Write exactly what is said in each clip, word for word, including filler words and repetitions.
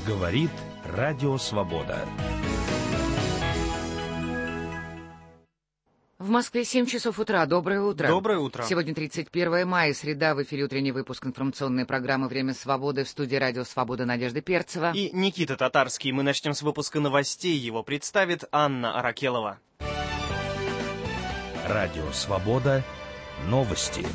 Говорит Радио Свобода. В Москве семь часов утра. Доброе утро. Доброе утро. Сегодня тридцать первое мая, среда. В эфире утренний выпуск информационной программы «Время свободы». В студии Радио Свобода Надежда Перцева. И Никита Татарский. Мы начнем с выпуска новостей. Его представит Анна Аракелова. Радио Свобода. Новости.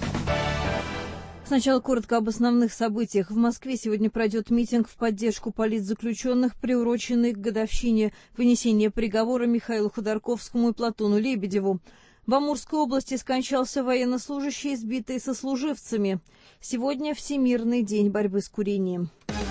Сначала коротко об основных событиях. В Москве сегодня пройдет митинг в поддержку политзаключенных, приуроченный к годовщине вынесения приговора Михаилу Ходорковскому и Платону Лебедеву. В Амурской области скончался военнослужащий, сбитый сослуживцами. Сегодня Всемирный день борьбы с курением.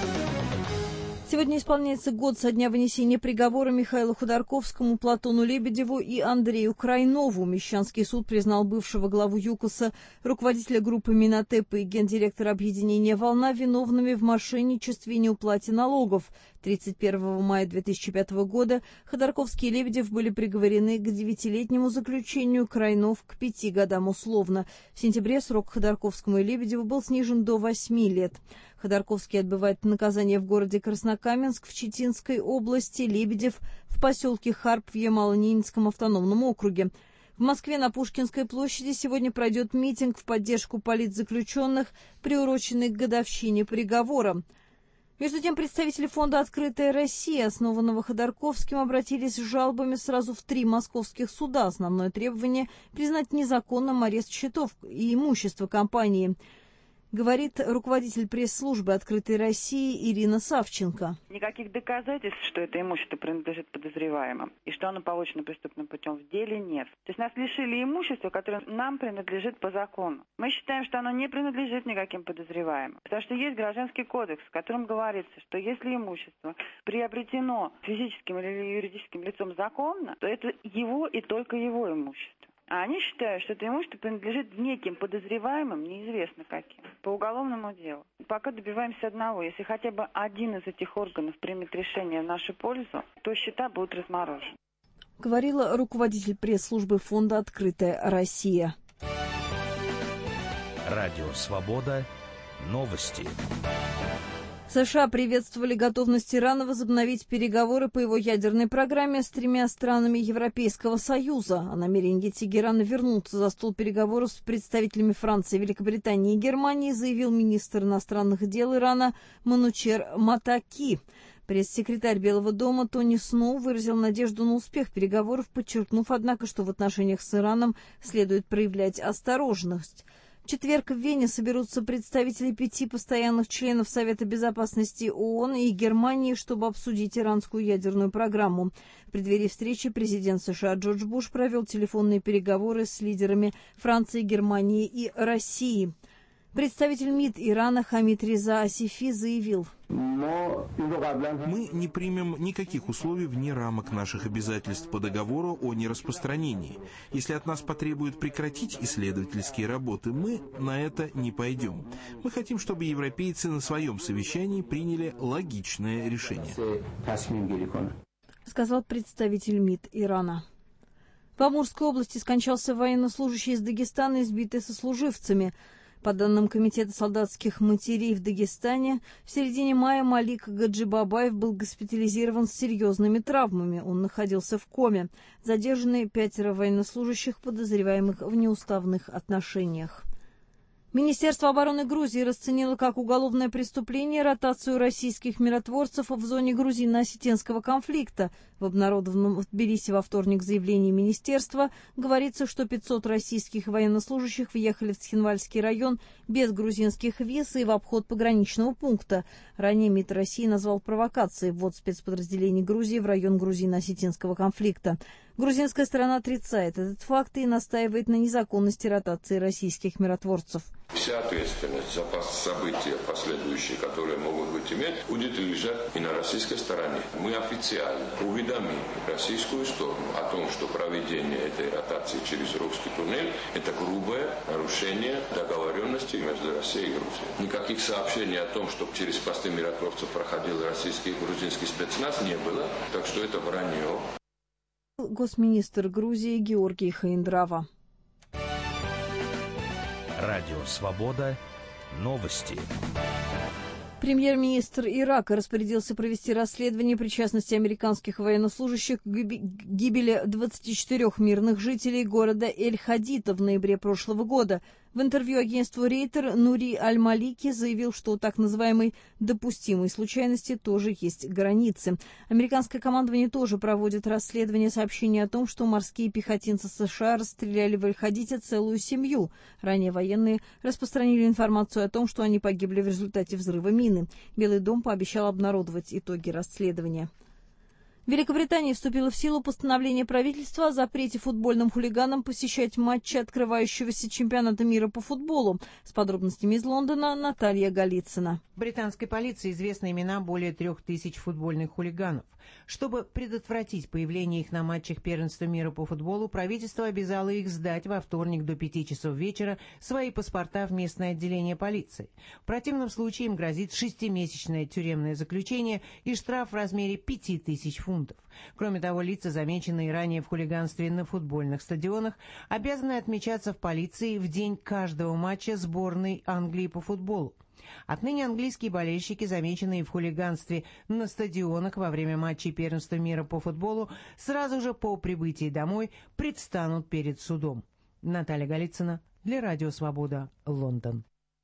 Сегодня исполняется год со дня вынесения приговора Михаилу Ходорковскому, Платону Лебедеву и Андрею Крайнову. Мещанский суд признал бывшего главу ЮКОСа, руководителя группы Минотеп и гендиректора объединения «Волна» виновными в мошенничестве и неуплате налогов. тридцать первого мая две тысячи пятого года Ходорковский и Лебедев были приговорены к девятилетнему заключению, Крайнов к пяти годам условно. В сентябре срок Ходорковскому и Лебедеву был снижен до восьми лет. Ходорковский отбывает наказание в городе Краснокаменск в Читинской области, Лебедев в поселке Харп в Ямало-Ненецком автономном округе. В Москве на Пушкинской площади сегодня пройдет митинг в поддержку политзаключенных, приуроченный к годовщине приговора. Между тем, представители фонда «Открытая Россия», основанного Ходорковским, обратились с жалобами сразу в три московских суда. Основное требование – признать незаконным арест счетов и имущества компании. Говорит руководитель пресс-службы «Открытой России» Ирина Савченко. Никаких доказательств, что это имущество принадлежит подозреваемым и что оно получено преступным путем, в деле нет. То есть нас лишили имущества, которое нам принадлежит по закону. Мы считаем, что оно не принадлежит никаким подозреваемым. Потому что есть Гражданский кодекс, в котором говорится, что если имущество приобретено физическим или юридическим лицом законно, то это его и только его имущество. А они считают, что это имущество принадлежит неким подозреваемым, неизвестно каким, по уголовному делу. Пока добиваемся одного. Если хотя бы один из этих органов примет решение в нашу пользу, то счета будут разморожены. Говорила руководитель пресс-службы фонда «Открытая Россия». Радио Свобода. Новости. США приветствовали готовность Ирана возобновить переговоры по его ядерной программе с тремя странами Европейского Союза. О намерении Тегерана вернуться за стол переговоров с представителями Франции, Великобритании и Германии заявил министр иностранных дел Ирана Манучер Матаки. Пресс-секретарь Белого дома Тони Сноу выразил надежду на успех переговоров, подчеркнув, однако, что в отношениях с Ираном следует проявлять осторожность. В четверг в Вене соберутся представители пяти постоянных членов Совета безопасности ООН и Германии, чтобы обсудить иранскую ядерную программу. В преддверии встречи президент США Джордж Буш провел телефонные переговоры с лидерами Франции, Германии и России. Представитель МИД Ирана Хамид Реза Асифи заявил: «Мы не примем никаких условий вне рамок наших обязательств по договору о нераспространении. Если от нас потребуют прекратить исследовательские работы, мы на это не пойдем. Мы хотим, чтобы европейцы на своем совещании приняли логичное решение», сказал представитель МИД Ирана. В Амурской области скончался военнослужащий из Дагестана, избитый сослуживцами. По данным Комитета солдатских матерей в Дагестане, в середине мая Малик Гаджибабаев был госпитализирован с серьезными травмами. Он находился в коме. Задержаны пятеро военнослужащих, подозреваемых в неуставных отношениях. Министерство обороны Грузии расценило как уголовное преступление ротацию российских миротворцев в зоне грузино-осетинского конфликта. В обнародованном в Тбилиси во вторник заявлении министерства говорится, что пятьсот российских военнослужащих въехали в Цхинвальский район без грузинских виз и в обход пограничного пункта. Ранее МИД России назвал провокацией ввод спецподразделений Грузии в район грузино-осетинского конфликта. Грузинская сторона отрицает этот факт и настаивает на незаконности ротации российских миротворцев. Вся ответственность за события последующие, которые могут быть иметь, будет лежать и на российской стороне. Мы официально уведомим российскую сторону о том, что проведение этой ротации через русский туннель – это грубое нарушение договоренности между Россией и Грузией. Никаких сообщений о том, что через посты миротворцев проходил российский и грузинский спецназ, не было, так что это вранье. Госминистр Грузии Георгий Хаиндрава. Радио Свобода. Новости. Премьер-министр Ирака распорядился провести расследование причастности американских военнослужащих к гибели двадцати четырёх мирных жителей города Эль-Хадида в ноябре прошлого года. В интервью агентству Рейтер Нури Аль-Малики заявил, что у так называемой допустимой случайности тоже есть границы. Американское командование тоже проводит расследование сообщений о том, что морские пехотинцы США расстреляли в Эль-Хадиде целую семью. Ранее военные распространили информацию о том, что они погибли в результате взрыва мины. Белый дом пообещал обнародовать итоги расследования. В Великобритании вступило в силу постановление правительства о запрете футбольным хулиганам посещать матчи открывающегося чемпионата мира по футболу. С подробностями из Лондона Наталья Голицына. Британской полиции известны имена более трех тысяч футбольных хулиганов. Чтобы предотвратить появление их на матчах первенства мира по футболу, правительство обязало их сдать во вторник до пяти часов вечера свои паспорта в местное отделение полиции. В противном случае им грозит шестимесячное тюремное заключение и штраф в размере пяти тысяч фунтов. Кроме того, лица, замеченные ранее в хулиганстве на футбольных стадионах, обязаны отмечаться в полиции в день каждого матча сборной Англии по футболу. Отныне английские болельщики, замеченные в хулиганстве на стадионах во время матчей первенства мира по футболу, сразу же по прибытии домой предстанут перед судом. Наталья Голицына для Радио Свобода, Лондон.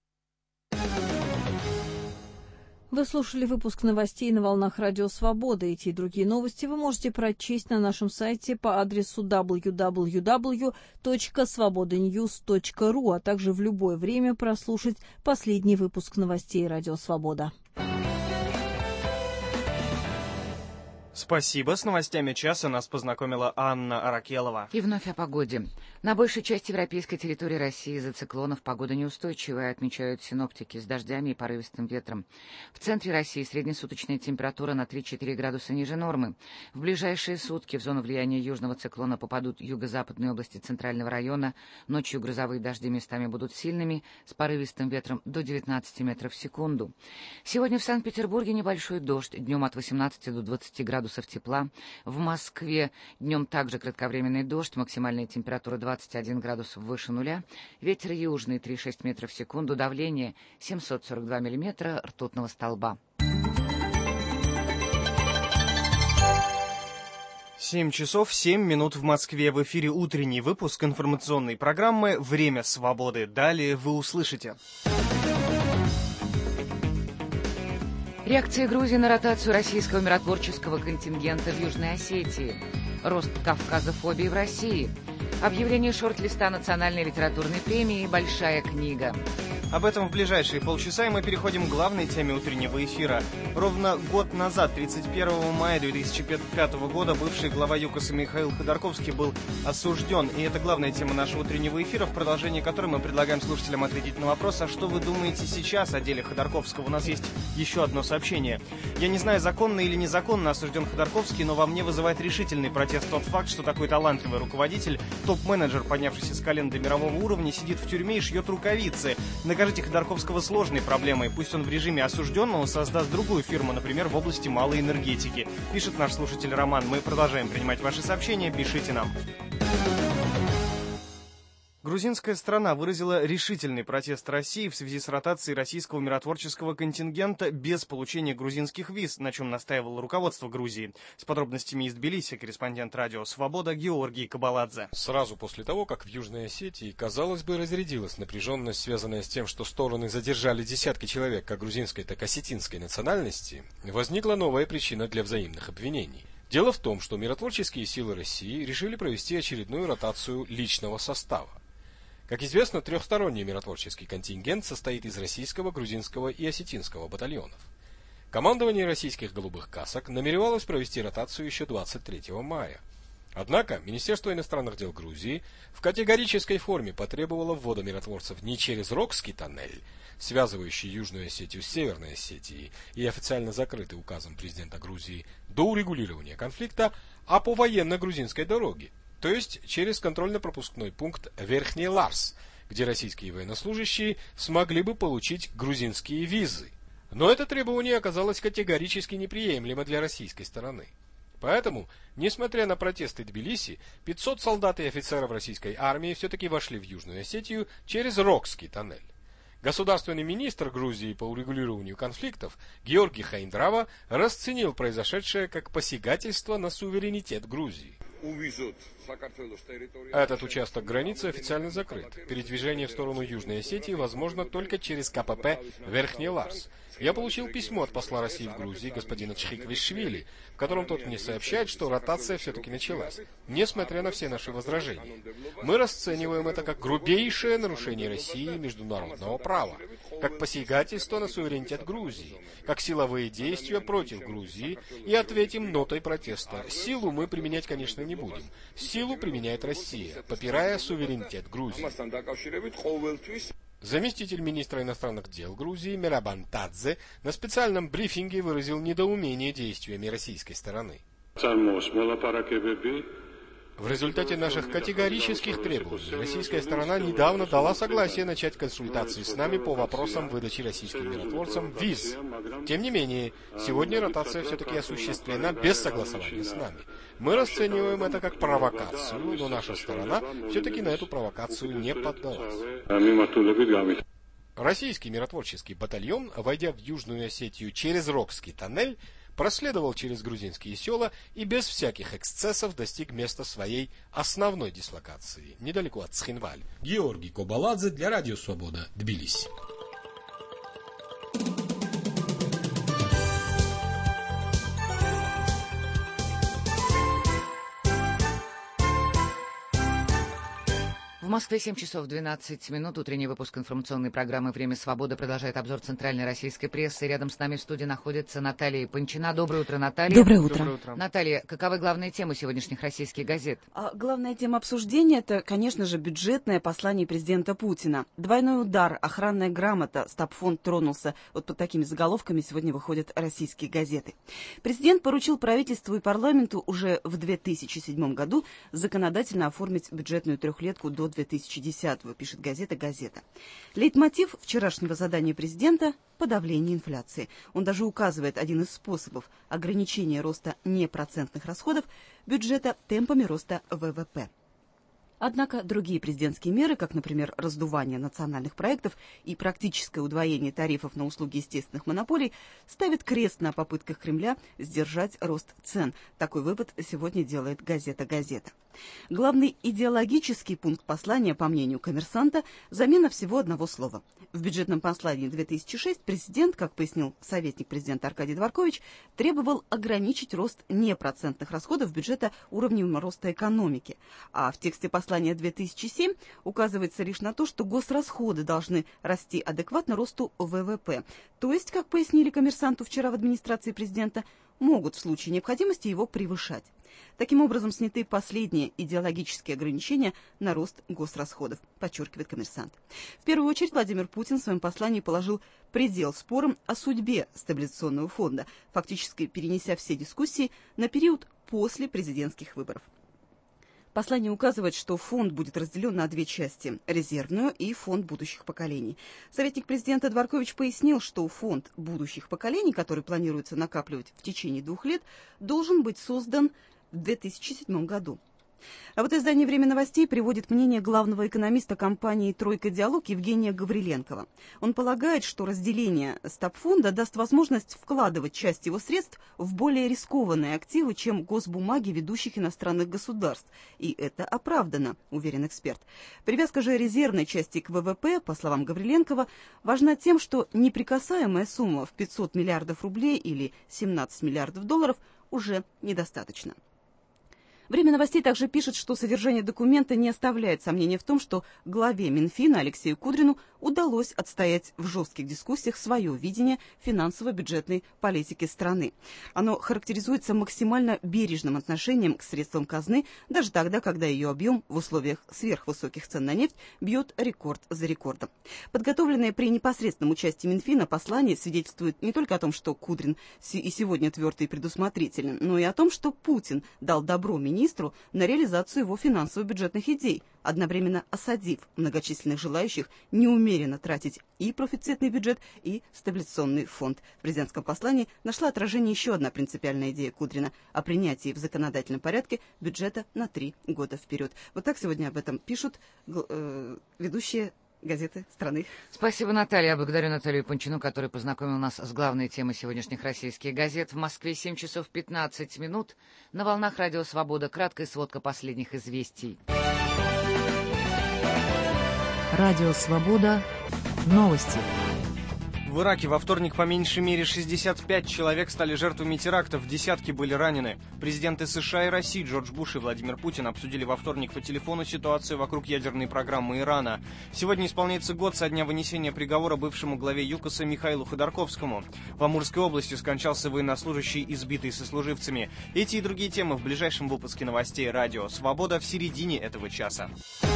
Вы слушали выпуск новостей на волнах Радио Свобода. Эти и другие новости вы можете прочесть на нашем сайте по адресу дабл ю дабл ю дабл ю точка свобода ньюс точка ру, а также в любое время прослушать последний выпуск новостей Радио Свобода. Спасибо. С новостями часа нас познакомила Анна Аракелова. И вновь о погоде. На большей части европейской территории России из-за циклонов погода неустойчивая, отмечают синоптики, с дождями и порывистым ветром. В центре России среднесуточная температура на три-четыре градуса ниже нормы. В ближайшие сутки в зону влияния южного циклона попадут юго-западные области центрального района. Ночью грозовые дожди местами будут сильными, с порывистым ветром до девятнадцати метров в секунду. Сегодня в Санкт-Петербурге небольшой дождь, днем от восемнадцати до двадцати градусов тепла. В Москве днем также кратковременный дождь, максимальная температура двадцать один градус выше нуля, ветер южный три и шесть метров в секунду, давление семьсот сорок два миллиметра ртутного столба. семь часов семь минут в Москве. В эфире утренний выпуск информационной программы «Время свободы». Далее вы услышите. Реакция Грузии на ротацию российского миротворческого контингента в Южной Осетии. Рост кавказофобии в России. Объявление шорт-листа национальной литературной премии «Большая книга». Об этом в ближайшие полчаса, и мы переходим к главной теме утреннего эфира. Ровно год назад, тридцать первого мая две тысячи пятого года, бывший глава ЮКОСа Михаил Ходорковский был осужден. И это главная тема нашего утреннего эфира, в продолжении которой мы предлагаем слушателям ответить на вопрос, а что вы думаете сейчас о деле Ходорковского? У нас есть еще одно сообщение. Я не знаю, законно или незаконно осужден Ходорковский, но во мне вызывает решительный протест тот факт, что такой талантливый руководитель, топ-менеджер, поднявшийся с колен до мирового уровня, сидит в тюрьме и шьет рукавицы. Накажите Ходорковского сложной проблемой. Пусть он в режиме осужденного создаст другую фирму, например, в области малой энергетики. Пишет наш слушатель Роман. Мы продолжаем принимать ваши сообщения. Пишите нам. Грузинская страна выразила решительный протест России в связи с ротацией российского миротворческого контингента без получения грузинских виз, на чем настаивало руководство Грузии. С подробностями из Тбилиси корреспондент Радио Свобода Георгий Кабаладзе. Сразу после того, как в Южной Осетии, казалось бы, разрядилась напряженность, связанная с тем, что стороны задержали десятки человек как грузинской, так и осетинской национальности, возникла новая причина для взаимных обвинений. Дело в том, что миротворческие силы России решили провести очередную ротацию личного состава. Как известно, трехсторонний миротворческий контингент состоит из российского, грузинского и осетинского батальонов. Командование российских «Голубых касок» намеревалось провести ротацию еще двадцать третьего мая. Однако Министерство иностранных дел Грузии в категорической форме потребовало ввода миротворцев не через Рокский тоннель, связывающий Южную Осетию с Северной Осетией и официально закрытый указом президента Грузии до урегулирования конфликта, а по военно-грузинской дороге, то есть через контрольно-пропускной пункт Верхний Ларс, где российские военнослужащие смогли бы получить грузинские визы. Но это требование оказалось категорически неприемлемо для российской стороны. Поэтому, несмотря на протесты Тбилиси, пятьсот солдат и офицеров российской армии все-таки вошли в Южную Осетию через Рокский тоннель. Государственный министр Грузии по урегулированию конфликтов Георгий Хайндрава расценил произошедшее как посягательство на суверенитет Грузии. Этот участок границы официально закрыт. Передвижение в сторону Южной Осетии возможно только через КПП Верхний Ларс. Я получил письмо от посла России в Грузии господина Чхиквишвили, в котором тот мне сообщает, что ротация все-таки началась, несмотря на все наши возражения. Мы расцениваем это как грубейшее нарушение России международного права, как посягательство на суверенитет Грузии, как силовые действия против Грузии, и ответим нотой протеста. Силу мы применять, конечно, не будем. Силу применяет Россия, попирая суверенитет Грузии. Заместитель министра иностранных дел Грузии Мирабан Тадзе на специальном брифинге выразил недоумение действиями российской стороны. В результате наших категорических требований российская сторона недавно дала согласие начать консультации с нами по вопросам выдачи российским миротворцам виз. Тем не менее, сегодня ротация все-таки осуществлена без согласования с нами. Мы расцениваем это как провокацию, но наша сторона все-таки на эту провокацию не поддалась. Российский миротворческий батальон, войдя в Южную Осетию через Рокский тоннель, проследовал через грузинские села и без всяких эксцессов достиг места своей основной дислокации, недалеко от Цхинваль. Георгий Кобаладзе для Радио Свобода, Тбилиси. В Москве семь часов двенадцать минут. Утренний выпуск информационной программы «Время свободы» продолжает обзор центральной российской прессы. Рядом с нами в студии находится Наталья Панчина. Доброе утро, Наталья. Доброе утро. Доброе утро. Наталья, каковы главные темы сегодняшних российских газет? А, главная тема обсуждения – это, конечно же, бюджетное послание президента Путина. Двойной удар, охранная грамота, стабфонд тронулся. Вот под такими заголовками сегодня выходят российские газеты. Президент поручил правительству и парламенту уже в две тысячи седьмом году законодательно оформить бюджетную трехлетку до две тысячи десятого, пишет газета «Газета». Лейтмотив вчерашнего задания президента – подавление инфляции. Он даже указывает один из способов ограничения роста непроцентных расходов бюджета темпами роста ВВП. Однако другие президентские меры, как, например, раздувание национальных проектов и практическое удвоение тарифов на услуги естественных монополий, ставят крест на попытках Кремля сдержать рост цен. Такой вывод сегодня делает газета «Газета». Главный идеологический пункт послания, по мнению «Коммерсанта», замена всего одного слова. В бюджетном послании две тысячи шестого президент, как пояснил советник президента Аркадий Дворкович, требовал ограничить рост непроцентных расходов бюджета уровнем роста экономики. А в тексте послания две тысячи седьмого указывается лишь на то, что госрасходы должны расти адекватно росту ВВП. То есть, как пояснили «Коммерсанту» вчера в администрации президента, могут в случае необходимости его превышать. Таким образом, сняты последние идеологические ограничения на рост госрасходов, подчеркивает «Коммерсант». В первую очередь Владимир Путин в своем послании положил предел спорам о судьбе стабилизационного фонда, фактически перенеся все дискуссии на период после президентских выборов. Послание указывает, что фонд будет разделен на две части – резервную и фонд будущих поколений. Советник президента Дворкович пояснил, что фонд будущих поколений, который планируется накапливать в течение двух лет, должен быть создан в две тысячи седьмом году. А вот издание «Время новостей» приводит мнение главного экономиста компании «Тройка Диалог» Евгения Гавриленкова. Он полагает, что разделение стабфонда даст возможность вкладывать часть его средств в более рискованные активы, чем госбумаги ведущих иностранных государств. И это оправдано, уверен эксперт. Привязка же резервной части к ВВП, по словам Гавриленкова, важна тем, что неприкасаемая сумма в пятьсот миллиардов рублей или семнадцать миллиардов долларов уже недостаточно. Время новостей также пишет, что содержание документа не оставляет сомнения в том, что главе Минфина Алексею Кудрину удалось отстоять в жестких дискуссиях свое видение финансово-бюджетной политики страны. Оно характеризуется максимально бережным отношением к средствам казны, даже тогда, когда ее объем в условиях сверхвысоких цен на нефть бьет рекорд за рекордом. Подготовленное при непосредственном участии Минфина послание свидетельствует не только о том, что Кудрин и сегодня твердо и предусмотрителен, но и о том, что Путин дал добро министру министру на реализацию его финансово-бюджетных идей, одновременно осадив многочисленных желающих неумеренно тратить и профицитный бюджет, и стабилизационный фонд. В президентском послании нашла отражение еще одна принципиальная идея Кудрина о принятии в законодательном порядке бюджета на три года вперед. Вот так сегодня об этом пишут э, ведущие газеты страны. Спасибо, Наталья. Я благодарю Наталью Панчину, которая познакомила нас с главной темой сегодняшних российских газет. В Москве семь часов пятнадцать минут. На волнах Радио Свобода. Краткая сводка последних известий. Радио Свобода. Новости. В Ираке во вторник по меньшей мере шестьдесят пять человек стали жертвами терактов, десятки были ранены. Президенты США и России Джордж Буш и Владимир Путин обсудили во вторник по телефону ситуацию вокруг ядерной программы Ирана. Сегодня исполняется год со дня вынесения приговора бывшему главе ЮКОСа Михаилу Ходорковскому. В Амурской области скончался военнослужащий, избитый сослуживцами. Эти и другие темы в ближайшем выпуске новостей «Радио Свобода» в середине этого часа.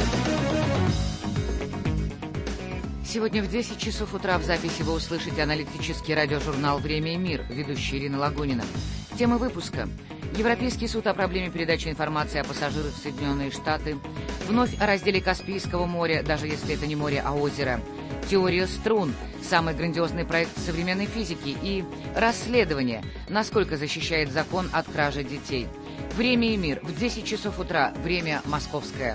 Сегодня в десять часов утра в записи вы услышите аналитический радиожурнал «Время и мир», ведущая Ирина Лагунина. Тема выпуска. Европейский суд о проблеме передачи информации о пассажирах в Соединенные Штаты. Вновь о разделе Каспийского моря, даже если это не море, а озеро. Теория струн. Самый грандиозный проект современной физики. И расследование. Насколько защищает закон от кражи детей. «Время и мир» в десять часов утра. Время московское.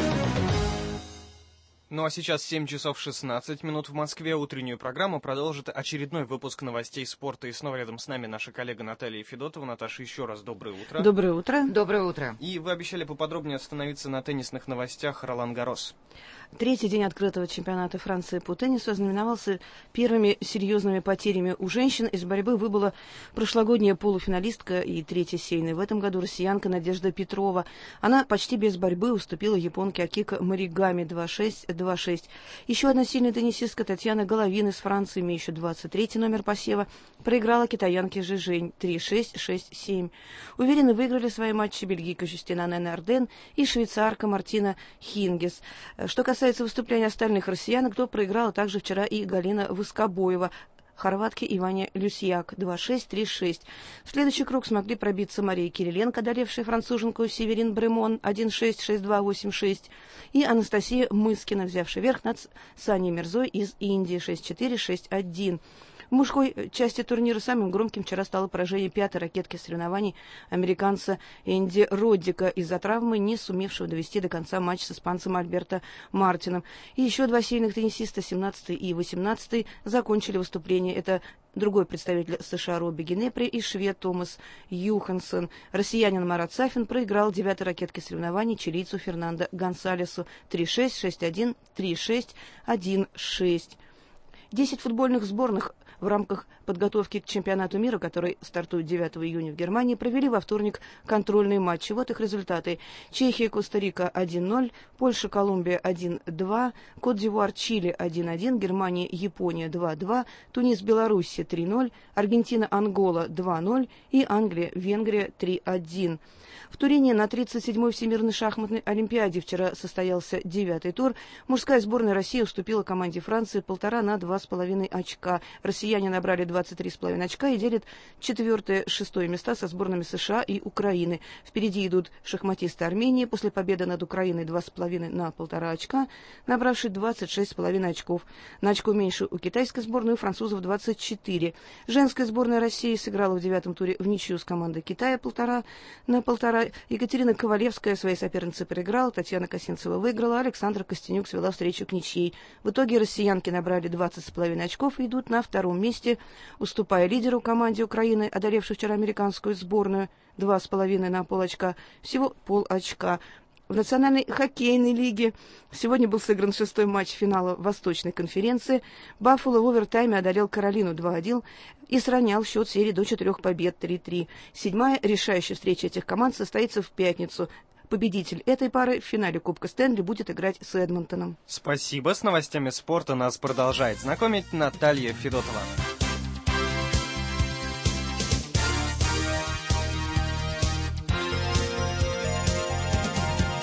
Ну а сейчас семь часов шестнадцать минут в Москве. Утреннюю программу продолжит очередной выпуск новостей спорта. И снова рядом с нами наша коллега Наталья Федотова. Наташа, еще раз доброе утро. Доброе утро. Доброе утро. И вы обещали поподробнее остановиться на теннисных новостях Ролан-Гаррос. Третий день открытого чемпионата Франции по теннису ознаменовался первыми серьезными потерями у женщин. Из борьбы выбыла прошлогодняя полуфиналистка и третья сеянная в этом году россиянка Надежда Петрова. Она почти без борьбы уступила японке Акико Маригами два шесть два шесть. Еще одна сильная теннисистка Татьяна Головин из Франции, имеющая двадцать третий номер посева, проиграла китаянке Жижень три шесть шесть семь. Уверенно выиграли свои матчи бельгийка Жюстина Ненарден и швейцарка Мартина Хингес. Что касается выступления остальных россиянок, то проиграла также вчера и Галина Воскобоева, хорватки Иване Люсьяк два шесть три шесть. В следующий круг смогли пробиться Мария Кириленко, одолевшая француженку Северин Бремон один шесть шесть два восемь шесть, и Анастасия Мыскина, взявшая верх над Саней Мирзой из Индии шесть четыре шесть один. В мужской части турнира самым громким вчера стало поражение пятой ракетки соревнований американца Энди Роддика из-за травмы, не сумевшего довести до конца матч с испанцем Альберто Мартином. И еще два сильных теннисиста, семнадцатый и восемнадцатый, закончили выступление. Это другой представитель США Робби Генепри и швед Томас Юхансон. Россиянин Марат Сафин проиграл девятой ракетке соревнований чилийцу Фернандо Гонсалесу три шесть шесть один три шесть один шесть. Десять футбольных сборных в рамках подготовки к чемпионату мира, который стартует девятого июня в Германии, провели во вторник контрольные матчи. Вот их результаты. Чехия, Коста-Рика один ноль, Польша, Колумбия один два, Кот-д'Ивуар, Чили один один, Германия, Япония два два, Тунис, Белоруссия три ноль, Аргентина, Ангола два ноль и Англия, Венгрия три один. В Турине на тридцать седьмой Всемирной шахматной олимпиаде вчера состоялся девятый тур. Мужская сборная России уступила команде Франции полтора на два с половиной очка. Россияне набрали двадцать три с половиной очка и делят четвертое, шестое места со сборными США и Украины. Впереди идут шахматисты Армении после победы над Украиной два с половиной на полтора очка, набравшие двадцать шесть с половиной очков. На очко меньше у китайской сборной, у французов двадцать четыре. Женская сборная России сыграла в девятом туре в ничью с командой Китая полтора на полтора. Екатерина Ковалевская своей сопернице проиграла, Татьяна Косинцева выиграла, Александра Костенюк свела встречу к ничьей. В итоге россиянки набрали двадцать с половиной очков и идут на втором месте, уступая лидеру команде Украины, одолевшей вчера американскую сборную, два с половиной на полочка, всего пол очка. В Национальной хоккейной лиге сегодня был сыгран шестой матч финала Восточной конференции. Баффало в овертайме одолел Каролину два один и сравнял счет серии до четырех побед три три. Седьмая решающая встреча этих команд состоится в пятницу. Победитель этой пары в финале Кубка Стэнли будет играть с Эдмонтоном. Спасибо. С новостями спорта нас продолжает знакомить Наталья Федотова.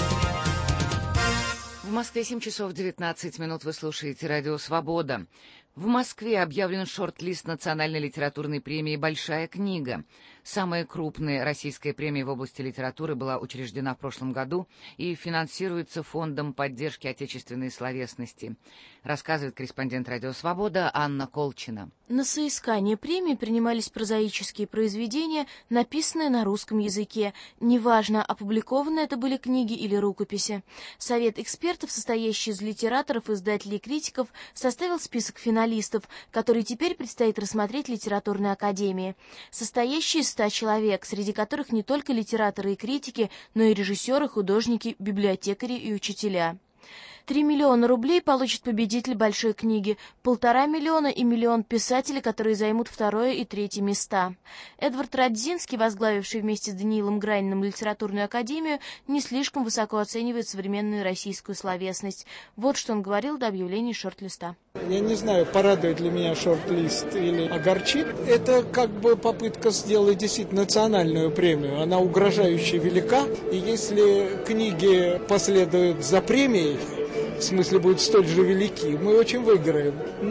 В Москве семь часов девятнадцать минут. Вы слушаете «Радио Свобода». В Москве объявлен шорт-лист национальной литературной премии «Большая книга». Самая крупная российская премия в области литературы была учреждена в прошлом году и финансируется Фондом поддержки отечественной словесности, рассказывает корреспондент «Радио Свобода» Анна Колчина. На соискание премии принимались прозаические произведения, написанные на русском языке. Неважно, опубликованы это были книги или рукописи. Совет экспертов, состоящий из литераторов, издателей и критиков, составил список финалистов, который теперь предстоит рассмотреть Литературной академии. Состоящий из ста человек, среди которых не только литераторы и критики, но и режиссеры, художники, библиотекари и учителя. Три миллиона рублей получит победитель большой книги, полтора миллиона и миллион писателей, которые займут второе и третье места. Эдвард Радзинский, возглавивший вместе с Даниилом Граниным Литературную академию, не слишком высоко оценивает современную российскую словесность. Вот что он говорил до объявления шорт-листа. Я не знаю, порадует ли меня шорт-лист или огорчит. Это как бы попытка сделать действительно национальную премию. Она угрожающе велика, и если книги последуют за премией, в смысле будут столь же велики, мы очень выиграем.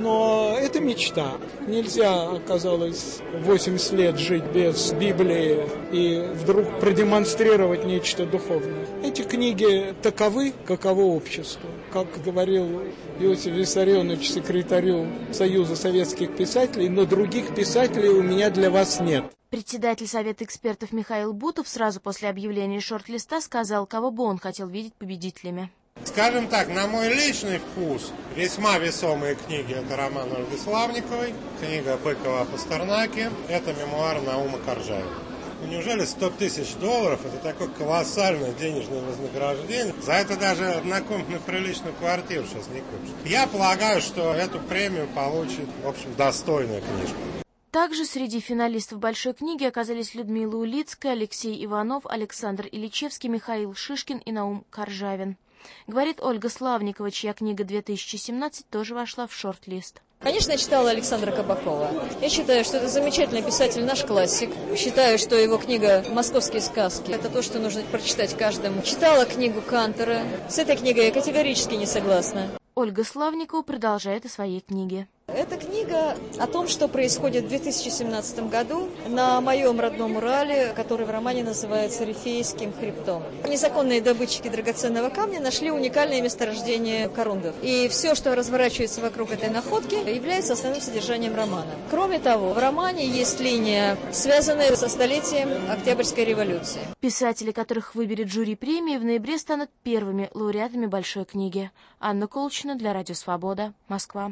Но это мечта. Нельзя, оказалось, восемьдесят лет жить без Библии и вдруг продемонстрировать нечто духовное. Эти книги таковы, каково общество. Как говорил Иосиф Виссарионович секретарю Союза советских писателей, но других писателей у меня для вас нет. Председатель Совета экспертов Михаил Бутов сразу после объявления шорт-листа сказал, кого бы он хотел видеть победителями. Скажем так, на мой личный вкус, весьма весомые книги – это роман Ольги Славниковой, книга Быкова о Пастернаке, это мемуар Наума Коржаева. Неужели сто тысяч долларов – это такое колоссальное денежное вознаграждение? За это даже однокомнатную приличную квартиру сейчас не купишь. Я полагаю, что эту премию получит, в общем, достойная книжка. Также среди финалистов большой книги оказались Людмила Улицкая, Алексей Иванов, Александр Ильичевский, Михаил Шишкин и Наум Коржавин. Говорит Ольга Славникова, чья книга две тысячи семнадцать тоже вошла в шорт-лист. Конечно, я читала Александра Кабакова. Я считаю, что это замечательный писатель, наш классик. Считаю, что его книга «Московские сказки» — это то, что нужно прочитать каждому. Читала книгу Кантера. С этой книгой я категорически не согласна. Ольга Славникова продолжает о своей книге. Эта книга о том, что происходит в две тысячи семнадцатом году на моем родном Урале, который в романе называется «Рифейским хребтом». Незаконные добытчики драгоценного камня нашли уникальное месторождение корундов. И все, что разворачивается вокруг этой находки, является основным содержанием романа. Кроме того, в романе есть линия, связанная со столетием Октябрьской революции. Писатели, которых выберет жюри премии, в ноябре станут первыми лауреатами большой книги. Анна Колчина для Радио Свобода, Москва.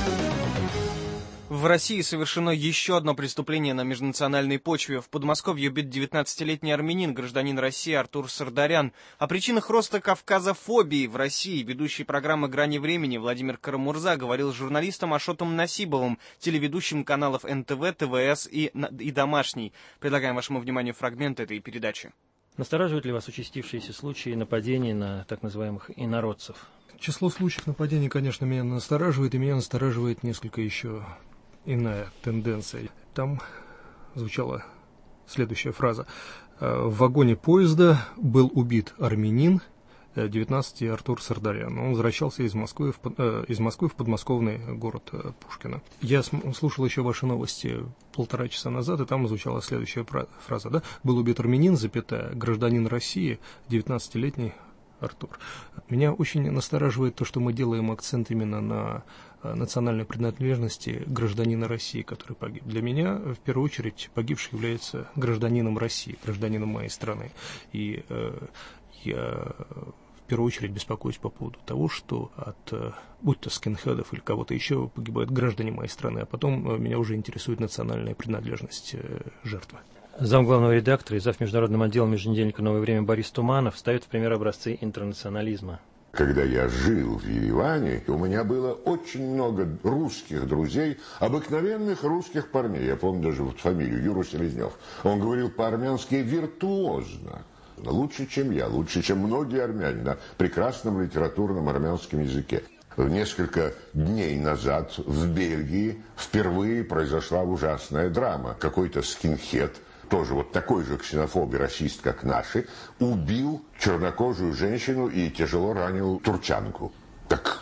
В России совершено еще одно преступление на межнациональной почве. В Подмосковье убит девятнадцатилетний армянин, гражданин России Артур Сардарян. О причинах роста кавказофобии в России ведущий программы «Грани времени» Владимир Карамурза говорил с журналистом Ашотом Насибовым, телеведущим каналов эн тэ вэ, тэ вэ эс и, и «Домашний». Предлагаем вашему вниманию фрагмент этой передачи. Настораживают ли вас участившиеся случаи нападений на так называемых инородцев? Число случаев нападений, конечно, меня настораживает, и меня настораживает несколько еще иная тенденция. Там звучала следующая фраза. В вагоне поезда был убит армянин, девятнадцати Артур Сардарян. Он возвращался из Москвы в, э, из Москвы в подмосковный город э, Пушкино. Я слушал еще ваши новости полтора часа назад, и там звучала следующая фраза. Да? Был убит армянин, запятая, гражданин России, девятнадцатилетний Артур. Меня очень настораживает то, что мы делаем акцент именно на национальной принадлежности гражданина России, который погиб. Для меня, в первую очередь, погибший является гражданином России, гражданином моей страны. И э, я в первую очередь беспокоюсь по поводу того, что от, будь то скинхедов или кого-то еще, погибают граждане моей страны, а потом меня уже интересует национальная принадлежность жертвы. Замглавного редактора и зав. Международным отделом еженедельника «Новое время» Борис Туманов ставит в пример образцы интернационализма. Когда я жил в Ереване, у меня было очень много русских друзей, обыкновенных русских парней. Я помню даже вот фамилию Юру Селезнев. Он говорил по-армянски виртуозно. Лучше, чем я, лучше, чем многие армяне на прекрасном литературном армянском языке. Несколько дней назад в Бельгии впервые произошла ужасная драма. Какой-то скинхед, тоже вот такой же ксенофоб и расист, как наши, убил чернокожую женщину и тяжело ранил турчанку. Так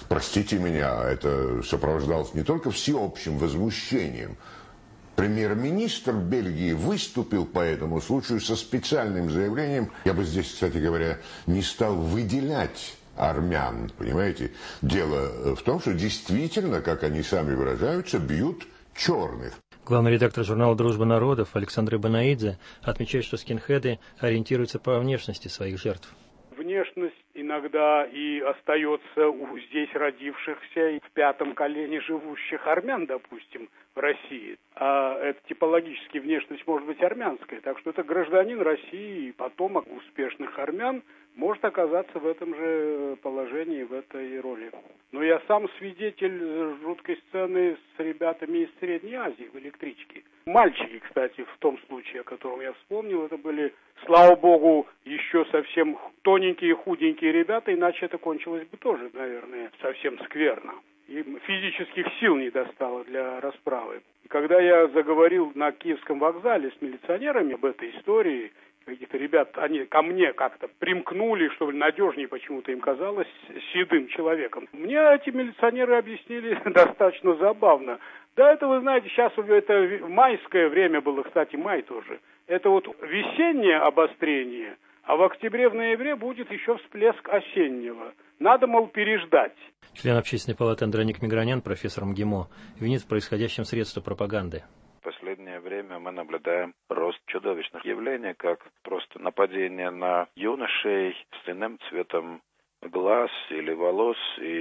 простите меня, это сопровождалось не только всеобщим возмущением. Премьер-министр Бельгии выступил по этому случаю со специальным заявлением. Я бы здесь, кстати говоря, не стал выделять армян, понимаете? Дело в том, что действительно, как они сами выражаются, бьют черных. Главный редактор журнала «Дружба народов» Александр Ибанаидзе отмечает, что скинхеды ориентируются по внешности своих жертв. Внешность иногда и остается у здесь родившихся и в пятом колене живущих армян, допустим, в России. А эта типологически внешность может быть армянская. Так что это гражданин России и потомок успешных армян может оказаться в этом же положении, в этой роли. Но я сам свидетель жуткой сцены с ребятами из Средней Азии в электричке. Мальчики, кстати, в том случае, о котором я вспомнил, это были, слава богу, еще совсем тоненькие, худенькие ребята, иначе это кончилось бы тоже, наверное, совсем скверно. Им физических сил не достало для расправы. И когда я заговорил на Киевском вокзале с милиционерами об этой истории, каких-то ребят, они ко мне как-то примкнули, что ли, надежнее почему-то им казалось, седым человеком. Мне эти милиционеры объяснили достаточно забавно. Да, это, вы знаете, сейчас это майское время было, кстати, май тоже. Это вот весеннее обострение, а в октябре, в ноябре будет еще всплеск осеннего. Надо, мол, переждать. Член Общественной палаты Андроник Мигранян, профессор МГИМО, винит в происходящем средства пропаганды. В последнее время мы наблюдаем рост чудовищных явлений, как просто нападение на юношей с иным цветом глаз или волос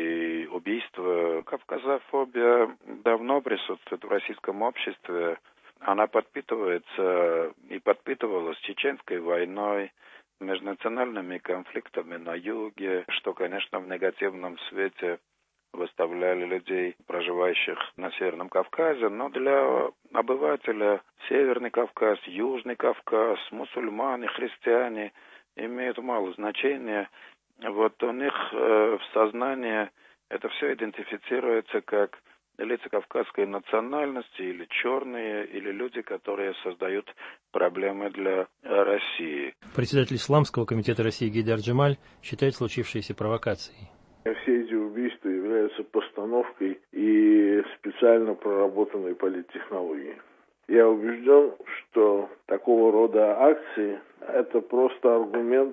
и убийство. Кавказофобия давно присутствует в российском обществе. Она подпитывается и подпитывалась Чеченской войной, межнациональными конфликтами на юге, что, конечно, в негативном свете выставляли людей, проживающих на Северном Кавказе, но для обывателя Северный Кавказ, Южный Кавказ, мусульмане, христиане имеют мало значения. Вот у них э, в сознании это все идентифицируется как лица кавказской национальности или черные, или люди, которые создают проблемы для России. Председатель Исламского комитета России Гейдар Джемаль считает случившиеся провокацией. Все эти убийства являются постановкой и специально проработанной политтехнологией. Я убежден, что такого рода акции – это просто аргумент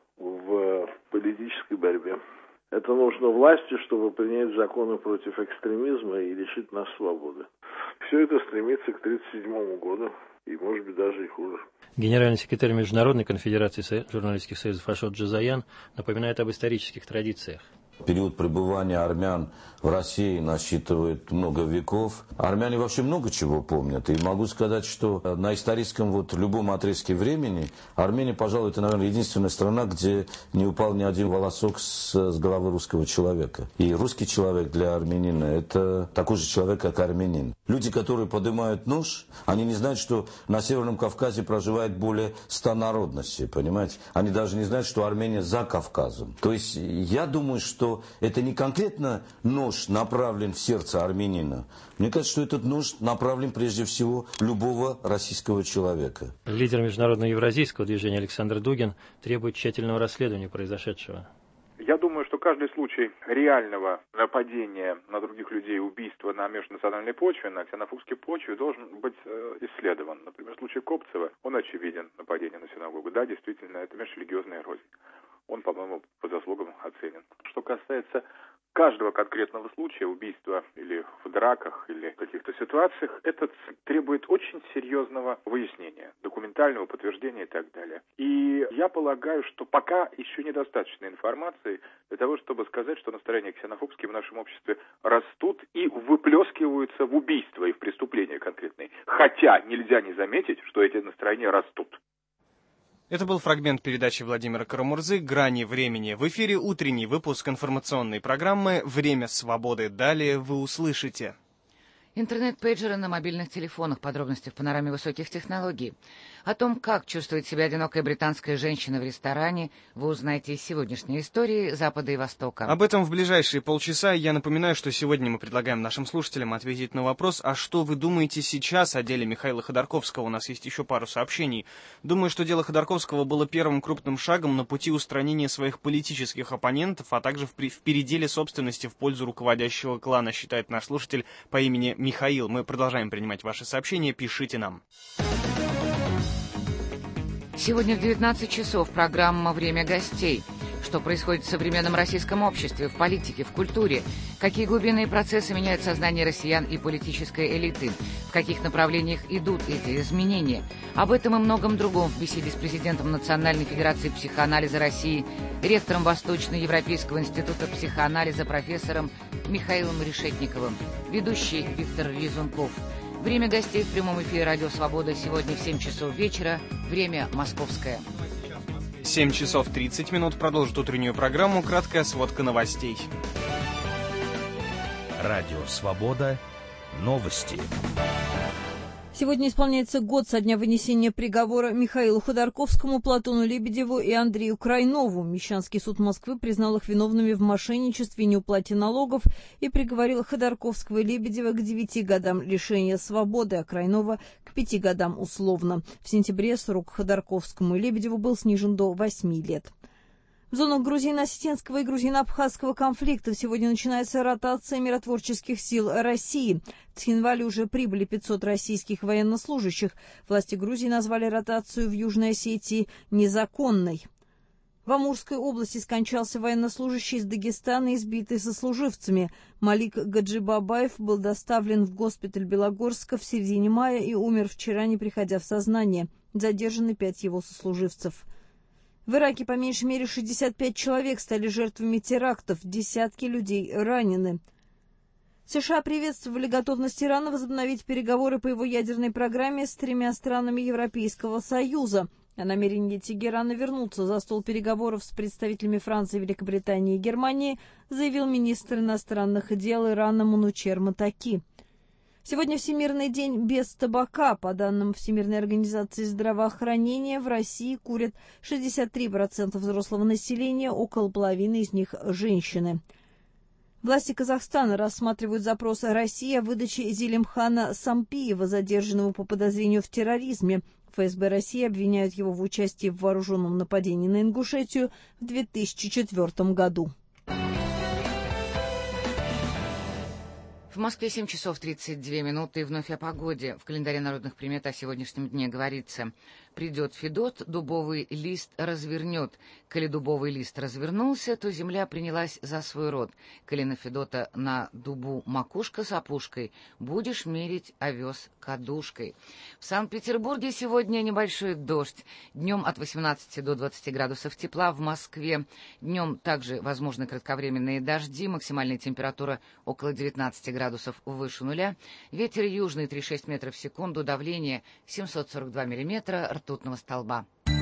в политической борьбе. Это нужно власти, чтобы принять законы против экстремизма и лишить нас свободы. Все это стремится к тридцать седьмому году, и, может быть, даже и хуже. Генеральный секретарь Международной конфедерации журналистских союзов Ашот Джазаян напоминает об исторических традициях. Период пребывания армян в России насчитывает много веков. Армяне вообще много чего помнят. И могу сказать, что на историческом вот любом отрезке времени Армения, пожалуй, это, наверное, единственная страна, где не упал ни один волосок с, с головы русского человека. И русский человек для армянина – это такой же человек, как армянин. Люди, которые поднимают нож, они не знают, что на Северном Кавказе проживает более ста народностей, понимаете? Они даже не знают, что Армения за Кавказом. То есть я думаю, что это не конкретно нож направлен в сердце армянина. Мне кажется, что этот нож направлен прежде всего любого российского человека. Лидер международного евразийского движения Александр Дугин требует тщательного расследования произошедшего. Я думаю, что каждый случай реального нападения на других людей, убийства на межнациональной почве, на ксенофобской почве, должен быть э, исследован. Например, случай Копцева, он очевиден, нападение на синагогу. Да, действительно, это межрелигиозная эрозия. Он, по-моему, по заслугам оценен. Что касается каждого конкретного случая, убийства или в драках, или в каких-то ситуациях, это требует очень серьезного выяснения, документального подтверждения и так далее. И я полагаю, что пока еще недостаточно информации для того, чтобы сказать, что настроения ксенофобские в нашем обществе растут и выплескиваются в убийства и в преступления конкретные. Хотя нельзя не заметить, что эти настроения растут. Это был фрагмент передачи Владимира Карамурзы «Грани времени». В эфире утренний выпуск информационной программы «Время свободы». Далее вы услышите. Интернет-пейджеры на мобильных телефонах. Подробности в панораме высоких технологий. О том, как чувствует себя одинокая британская женщина в ресторане, вы узнаете из сегодняшней истории Запада и Востока. Об этом в ближайшие полчаса. Я напоминаю, что сегодня мы предлагаем нашим слушателям ответить на вопрос, а что вы думаете сейчас о деле Михаила Ходорковского? У нас есть еще пару сообщений. Думаю, что дело Ходорковского было первым крупным шагом на пути устранения своих политических оппонентов, а также в переделе собственности в пользу руководящего клана, считает наш слушатель по имени Михаил. Мы продолжаем принимать ваши сообщения. Пишите нам. Сегодня в девятнадцать часов программа «Время гостей». Что происходит в современном российском обществе, в политике, в культуре? Какие глубинные процессы меняют сознание россиян и политической элиты? В каких направлениях идут эти изменения? Об этом и многом другом в беседе с президентом Национальной федерации психоанализа России, ректором Восточно-Европейского института психоанализа профессором Михаилом Решетниковым, ведущий Виктор Лизунков. Время гостей в прямом эфире «Радио Свобода» сегодня в семь часов вечера. Время московское. семь часов тридцать минут. Продолжит утреннюю программу краткая сводка новостей. Радио Свобода. Новости. Сегодня исполняется год со дня вынесения приговора Михаилу Ходорковскому, Платону Лебедеву и Андрею Крайнову. Мещанский суд Москвы признал их виновными в мошенничестве и неуплате налогов и приговорил Ходорковского и Лебедева к девяти годам лишения свободы, а Крайнова к пяти годам условно. В сентябре срок Ходорковскому и Лебедеву был снижен до восьми лет. В зонах грузино-осетинского и грузино-абхазского конфликтов сегодня начинается ротация миротворческих сил России. В Цхинвале уже прибыли пятьсот российских военнослужащих. Власти Грузии назвали ротацию в Южной Осетии незаконной. В Амурской области скончался военнослужащий из Дагестана, избитый сослуживцами. Малик Гаджибабаев был доставлен в госпиталь Белогорска в середине мая и умер вчера, не приходя в сознание. Задержаны пять его сослуживцев. В Ираке по меньшей мере шестьдесят пять человек стали жертвами терактов, десятки людей ранены. США приветствовали готовность Ирана возобновить переговоры по его ядерной программе с тремя странами Европейского Союза. О намерении Тегерана вернуться за стол переговоров с представителями Франции, Великобритании и Германии заявил министр иностранных дел Ирана Манучер Матаки. Сегодня Всемирный день без табака. По данным Всемирной организации здравоохранения, в России курят шестьдесят три процента взрослого населения, около половины из них – женщины. Власти Казахстана рассматривают запрос России о выдаче Зелимхана Сампиева, задержанного по подозрению в терроризме. ФСБ России обвиняют его в участии в вооруженном нападении на Ингушетию в две тысячи четвёртом году. В Москве семь часов тридцать две минуты, и вновь о погоде. В календаре народных примет о сегодняшнем дне говорится: «Придет Федот, дубовый лист развернет. Коли дубовый лист развернулся, то земля принялась за свой род. Коли на Федота на дубу макушка с опушкой, будешь мерить овес кадушкой». В Санкт-Петербурге сегодня небольшой дождь. Днем от восемнадцати до двадцати градусов тепла. В Москве днем также возможны кратковременные дожди. Максимальная температура около девятнадцати градусов. градусов выше нуля, ветер южный три целых шесть десятых метров в секунду, давление семьсот сорок два миллиметра ртутного столба.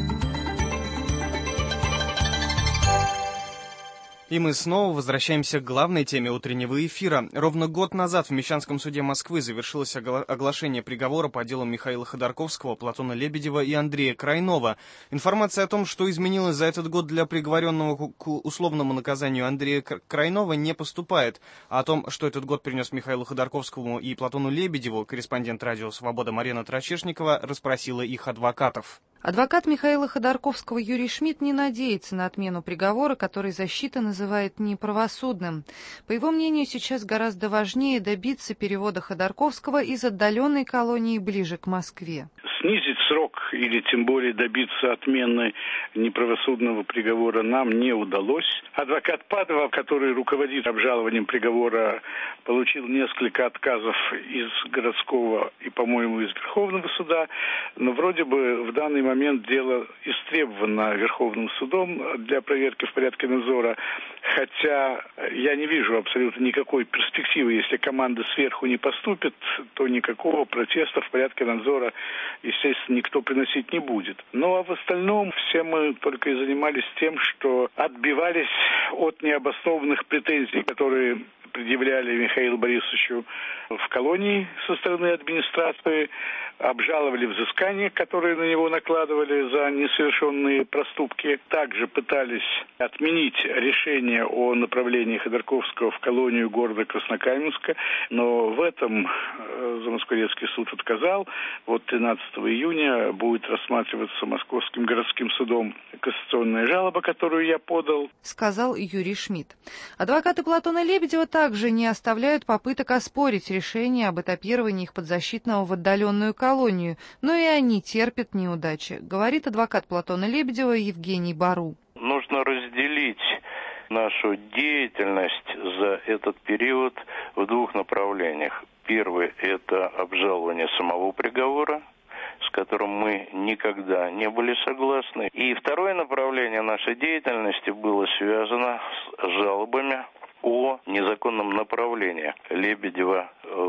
И мы снова возвращаемся к главной теме утреннего эфира. Ровно год назад в Мещанском суде Москвы завершилось огла- оглашение приговора по делу Михаила Ходорковского, Платона Лебедева и Андрея Крайнова. Информация о том, что изменилось за этот год для приговоренного к условному наказанию Андрея Крайнова, не поступает. А о том, что этот год принес Михаилу Ходорковскому и Платону Лебедеву, корреспондент радио «Свобода» Марина Трачешникова расспросила их адвокатов. Адвокат Михаила Ходорковского Юрий Шмидт не надеется на отмену приговора, который защита называет неправосудным. По его мнению, сейчас гораздо важнее добиться перевода Ходорковского из отдаленной колонии ближе к Москве. Снизить срок или тем более добиться отмены неправосудного приговора нам не удалось. Адвокат Падова, который руководит обжалованием приговора, получил несколько отказов из городского и, по-моему, из Верховного суда, но вроде бы в данный момент дело истребовано Верховным судом для проверки в порядке надзора, хотя я не вижу абсолютно никакой перспективы. Если команда сверху не поступит, то никакого протеста в порядке надзора естественно, никто приносить не будет. Ну, а в остальном все мы только и занимались тем, что отбивались от необоснованных претензий, которые предъявляли Михаилу Борисовичу в колонии со стороны администрации, обжаловали взыскания, которые на него накладывали за несовершенные проступки. Также пытались отменить решение о направлении Ходорковского в колонию города Краснокаменска, но в этом Замоскворецкий суд отказал. Вот тринадцатого июня будет рассматриваться Московским городским судом кассационная жалоба, которую я подал. Сказал Юрий Шмидт. Адвокаты Платона Лебедева также не оставляют попыток оспорить решение об этапировании их подзащитного в отдаленную колонию, но и они терпят неудачи, говорит адвокат Платона Лебедева Евгений Бару. Нужно разделить нашу деятельность за этот период в двух направлениях. Первый – это обжалование самого приговора, с которым мы никогда не были согласны. И второе направление нашей деятельности было связано с жалобами о незаконном направлении Лебедева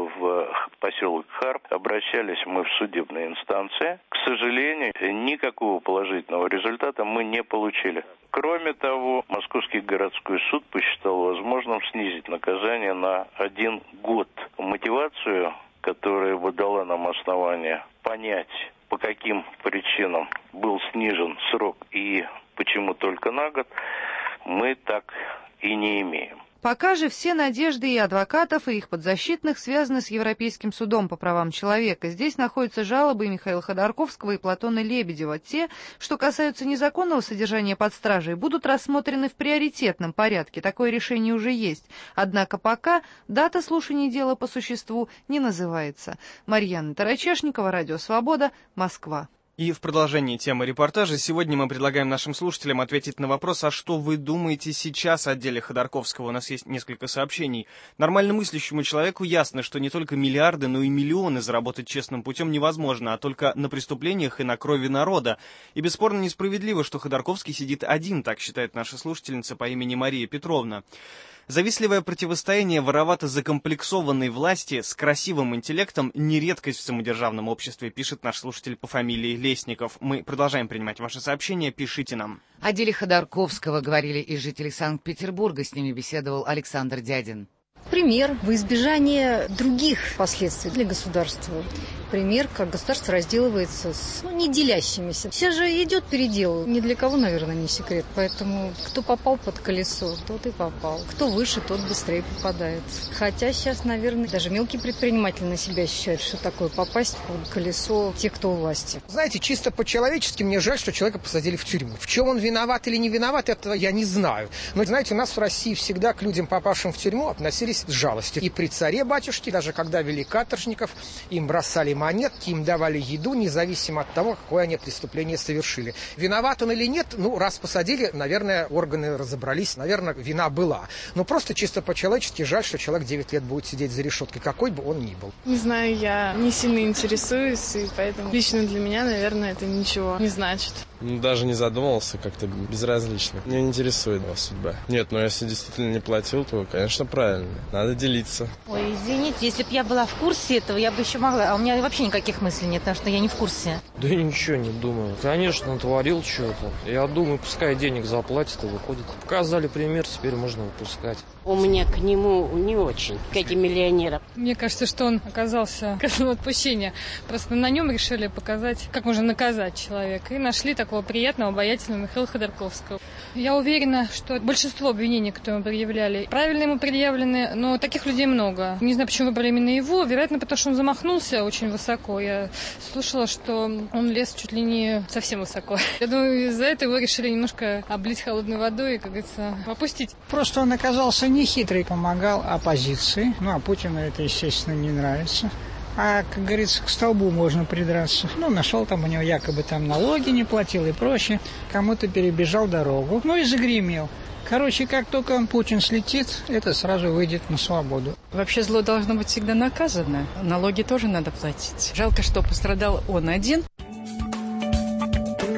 в поселок Харп. Обращались мы в судебные инстанции. К сожалению, никакого положительного результата мы не получили. Кроме того, Московский городской суд посчитал возможным снизить наказание на один год. Мотивацию, которая бы дала нам основание понять, по каким причинам был снижен срок и почему только на год, мы так и не имеем. Пока же все надежды и адвокатов, и их подзащитных связаны с Европейским судом по правам человека. Здесь находятся жалобы Михаила Ходорковского и Платона Лебедева. Те, что касаются незаконного содержания под стражей, будут рассмотрены в приоритетном порядке. Такое решение уже есть. Однако пока дата слушания дела по существу не называется. Марьяна Тарачешникова, Радио Свобода, Москва. И в продолжении темы репортажа сегодня мы предлагаем нашим слушателям ответить на вопрос, а что вы думаете сейчас о деле Ходорковского? У нас есть несколько сообщений. Нормально мыслящему человеку ясно, что не только миллиарды, но и миллионы заработать честным путем невозможно, а только на преступлениях и на крови народа. И бесспорно несправедливо, что Ходорковский сидит один, так считает наша слушательница по имени Мария Петровна. Завистливое противостояние воровато закомплексованной власти с красивым интеллектом не редкость в самодержавном обществе, пишет наш слушатель по фамилии Лесников. Мы продолжаем принимать ваши сообщения, пишите нам. О деле Ходорковского говорили и жители Санкт-Петербурга, с ними беседовал Александр Дядин. Пример во избежание других последствий для государства. Пример, как государство разделывается с ну, не делящимися. Сейчас же идет передел. Ни для кого, наверное, не секрет. Поэтому кто попал под колесо, тот и попал. Кто выше, тот быстрее попадает. Хотя сейчас, наверное, даже мелкие предприниматели на себя ощущают, что такое попасть под колесо тех, кто у власти. Знаете, чисто по-человечески мне жаль, что человека посадили в тюрьму. В чем он виноват или не виноват, это я не знаю. Но, знаете, у нас в России всегда к людям, попавшим в тюрьму, относились с жалостью. И при царе-батюшке, даже когда вели каторжников, им бросали монетки, им давали еду, независимо от того, какое они преступление совершили. Виноват он или нет, ну, раз посадили, наверное, органы разобрались, наверное, вина была. Но просто чисто по-человечески жаль, что человек девять лет будет сидеть за решеткой, какой бы он ни был. Не знаю, я не сильно интересуюсь, и поэтому лично для меня, наверное, это ничего не значит. Даже не задумывался, как-то безразлично. Меня не интересует его судьба. Нет, но если действительно не платил, то, конечно, правильно. Надо делиться. Ой, извините, если бы я была в курсе этого, я бы еще могла. А у меня вообще никаких мыслей нет, потому что я не в курсе. Да я ничего не думаю. Конечно, натворил что-то. Я думаю, пускай денег заплатит и выходит. Показали пример, теперь можно выпускать. У меня к нему не очень, к этим миллионерам. Мне кажется, что он оказался козлом отпущения. Просто на нем решили показать, как можно наказать человека. И нашли такого приятного, обаятельного Михаила Ходорковского. Я уверена, что большинство обвинений, которые ему предъявляли, правильно ему предъявлены, но таких людей много. Не знаю, почему выбрали именно его. Вероятно, потому что он замахнулся очень высоко. Я слышала, что он лез чуть ли не совсем высоко. Я думаю, из-за этого его решили немножко облить холодной водой и, как говорится, опустить. Просто он оказался нехитрый, помогал оппозиции. Ну, а Путину это, естественно, не нравится. А, как говорится, к столбу можно придраться. Ну, нашел там у него якобы там налоги не платил и прочее. Кому-то перебежал дорогу. Ну и загремел. Короче, как только Путин слетит, это сразу выйдет на свободу. Вообще зло должно быть всегда наказано. Налоги тоже надо платить. Жалко, что пострадал он один.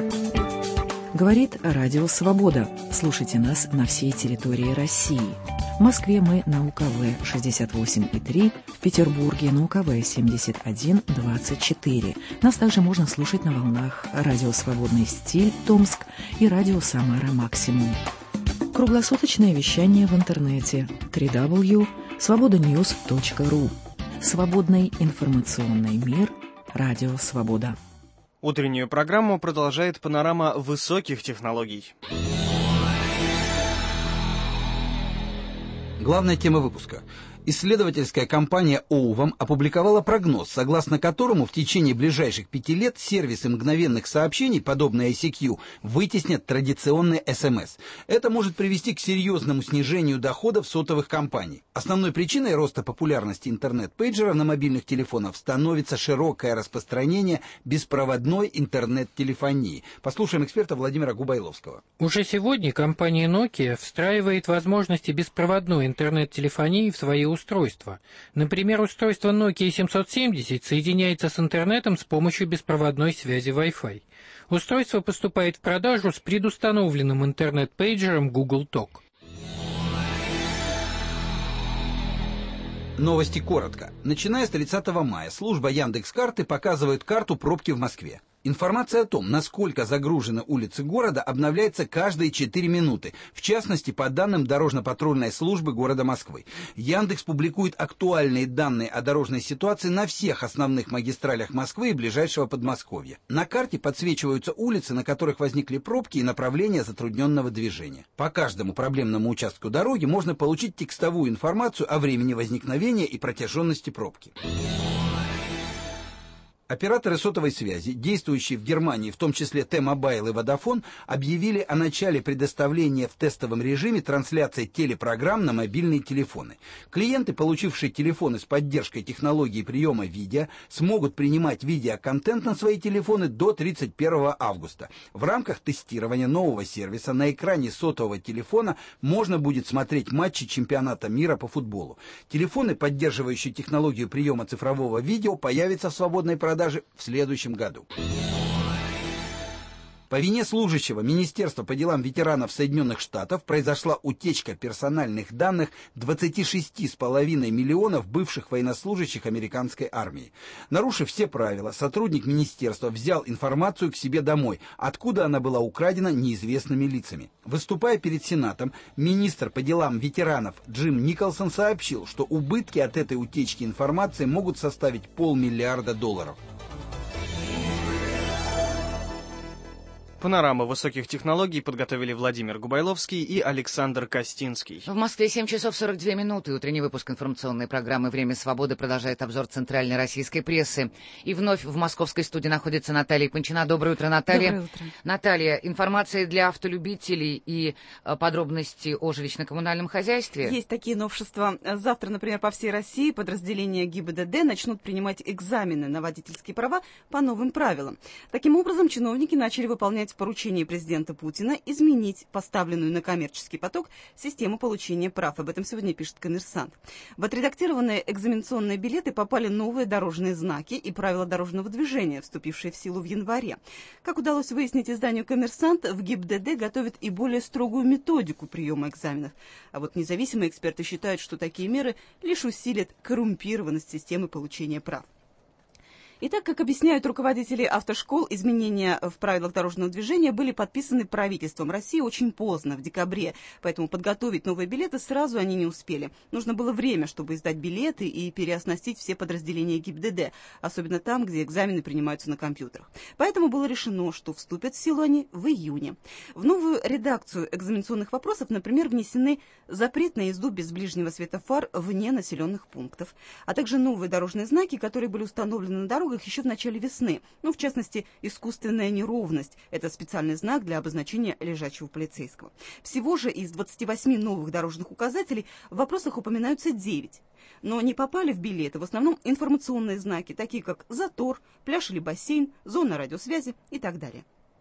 Говорит Радио Свобода. Слушайте нас на всей территории России. В Москве мы на У К В шестьдесят восемь и три, в Петербурге на У К В семьдесят один двадцать четыре. Нас также можно слушать на волнах радио «Свободный стиль» Томск и радио «Самара Максимум». Круглосуточное вещание в интернете дабл ю дабл ю дабл ю точка свобода ньюс точка ру. Свободный информационный мир. Радио «Свобода». Утреннюю программу продолжает панорама высоких технологий. Главная тема выпуска. Исследовательская компания Оувам опубликовала прогноз, согласно которому в течение ближайших пяти лет сервисы мгновенных сообщений, подобные ай си кью, вытеснят традиционный эс эм эс. Это может привести к серьезному снижению доходов сотовых компаний. Основной причиной роста популярности интернет-пейджеров на мобильных телефонах становится широкое распространение беспроводной интернет-телефонии. Послушаем эксперта Владимира Губайловского. Уже сегодня компания Nokia встраивает возможности беспроводной интернет-телефонии в свои устройства. Например, устройство Nokia семьсот семьдесят соединяется с интернетом с помощью беспроводной связи Wi-Fi. Устройство поступает в продажу с предустановленным интернет-пейджером Google Talk. Новости коротко. Начиная с тридцатого мая служба Яндекс.Карты показывает карту пробки в Москве. Информация о том, насколько загружены улицы города, обновляется каждые четыре минуты, в частности, по данным дорожно-патрульной службы города Москвы. Яндекс публикует актуальные данные о дорожной ситуации на всех основных магистралях Москвы и ближайшего Подмосковья. На карте подсвечиваются улицы, на которых возникли пробки и направления затрудненного движения. По каждому проблемному участку дороги можно получить текстовую информацию о времени возникновения и протяженности пробки. Операторы сотовой связи, действующие в Германии, в том числе T-Mobile и Vodafone, объявили о начале предоставления в тестовом режиме трансляции телепрограмм на мобильные телефоны. Клиенты, получившие телефоны с поддержкой технологии приема видео, смогут принимать видеоконтент на свои телефоны до тридцать первого августа. В рамках тестирования нового сервиса на экране сотового телефона можно будет смотреть матчи чемпионата мира по футболу. Телефоны, поддерживающие технологию приема цифрового видео, появятся в свободной продаже даже в следующем году. По вине служащего Министерства по делам ветеранов Соединенных Штатов произошла утечка персональных данных двадцати шести с половиной миллионов бывших военнослужащих американской армии. Нарушив все правила, сотрудник министерства взял информацию к себе домой, откуда она была украдена неизвестными лицами. Выступая перед Сенатом, министр по делам ветеранов Джим Николсон сообщил, что убытки от этой утечки информации могут составить полмиллиарда долларов. Панораму высоких технологий подготовили Владимир Губайловский и Александр Костинский. В Москве семь часов сорок две минуты. Утренний выпуск информационной программы «Время свободы» продолжает обзор центральной российской прессы. И вновь в московской студии находится Наталья Панчина. Доброе утро, Наталья. Доброе утро. Наталья, информация для автолюбителей и подробности о жилищно-коммунальном хозяйстве. Есть такие новшества. Завтра, например, по всей России подразделения ГИБДД начнут принимать экзамены на водительские права по новым правилам. Таким образом, чиновники начали выполнять поручение президента Путина изменить поставленную на коммерческий поток систему получения прав. Об этом сегодня пишет «Коммерсант». В отредактированные экзаменационные билеты попали новые дорожные знаки и правила дорожного движения, вступившие в силу в январе. Как удалось выяснить изданию «Коммерсант», в ГИБДД готовят и более строгую методику приема экзаменов. А вот независимые эксперты считают, что такие меры лишь усилят коррумпированность системы получения прав. Итак, как объясняют руководители автошкол, изменения в правилах дорожного движения были подписаны правительством России очень поздно, в декабре, поэтому подготовить новые билеты сразу они не успели. Нужно было время, чтобы издать билеты и переоснастить все подразделения ГИБДД, особенно там, где экзамены принимаются на компьютерах. Поэтому было решено, что вступят в силу они в июне. В новую редакцию экзаменационных вопросов, например, внесены запрет на езду без ближнего света фар вне населенных пунктов, а также новые дорожные знаки, которые были установлены на дорогах еще в начале весны. Ну, в частности, искусственная неровность. Это специальный знак для обозначения лежачего полицейского. Всего же из двадцати восьми новых дорожных указателей в вопросах упоминаются девять. Но не попали в билеты в основном информационные знаки, такие как затор, пляж или бассейн, зона радиосвязи и так далее.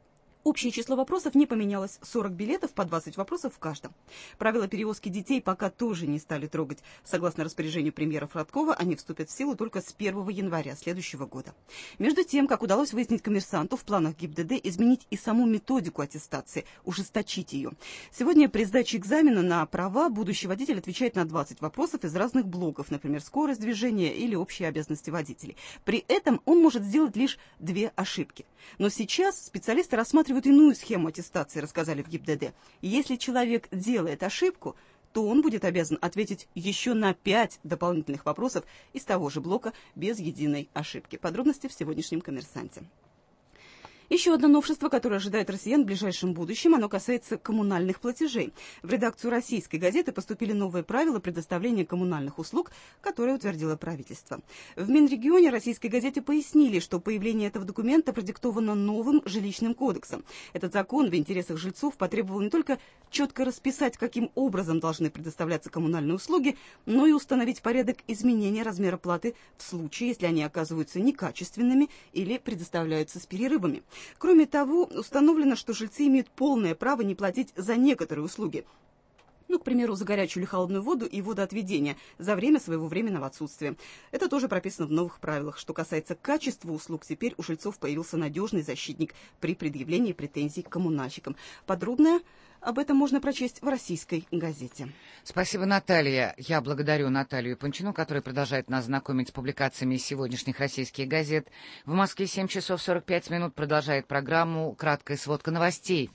Общее число вопросов не поменялось – сорок билетов по двадцать вопросов в каждом. Правила перевозки детей пока тоже не стали трогать. Согласно распоряжению премьера Фродкова, они вступят в силу только с первого января следующего года. Между тем, как удалось выяснить коммерсанту, в планах ГИБДД изменить и саму методику аттестации, ужесточить ее. Сегодня при сдаче экзамена на права будущий водитель отвечает на двадцать вопросов из разных блоков, например, скорость движения или общие обязанности водителей. При этом он может сделать лишь две ошибки. Но сейчас специалисты рассматривают иную схему аттестации, рассказали в ГИБДД. Если человек делает ошибку, то он будет обязан ответить еще на пять дополнительных вопросов из того же блока без единой ошибки. Подробности в сегодняшнем «Коммерсанте». Еще одно новшество, которое ожидает россиян в ближайшем будущем, оно касается коммунальных платежей. В редакцию «Российской газеты» поступили новые правила предоставления коммунальных услуг, которые утвердило правительство. В Минрегионе «Российской газете» пояснили, что появление этого документа продиктовано новым жилищным кодексом. Этот закон в интересах жильцов потребовал не только четко расписать, каким образом должны предоставляться коммунальные услуги, но и установить порядок изменения размера платы в случае, если они оказываются некачественными или предоставляются с перерывами. Кроме того, установлено, что жильцы имеют полное право не платить за некоторые услуги. Ну, к примеру, за горячую или холодную воду и водоотведение за время своего временного отсутствия. Это тоже прописано в новых правилах. Что касается качества услуг, теперь у жильцов появился надежный защитник при предъявлении претензий к коммунальщикам. Подробное об этом можно прочесть в «Российской газете». Спасибо, Наталья. Я благодарю Наталью Панчину, которая продолжает нас знакомить с публикациями из сегодняшних российских газет. В Москве семь часов сорок пять минут продолжает программу «Краткая сводка новостей».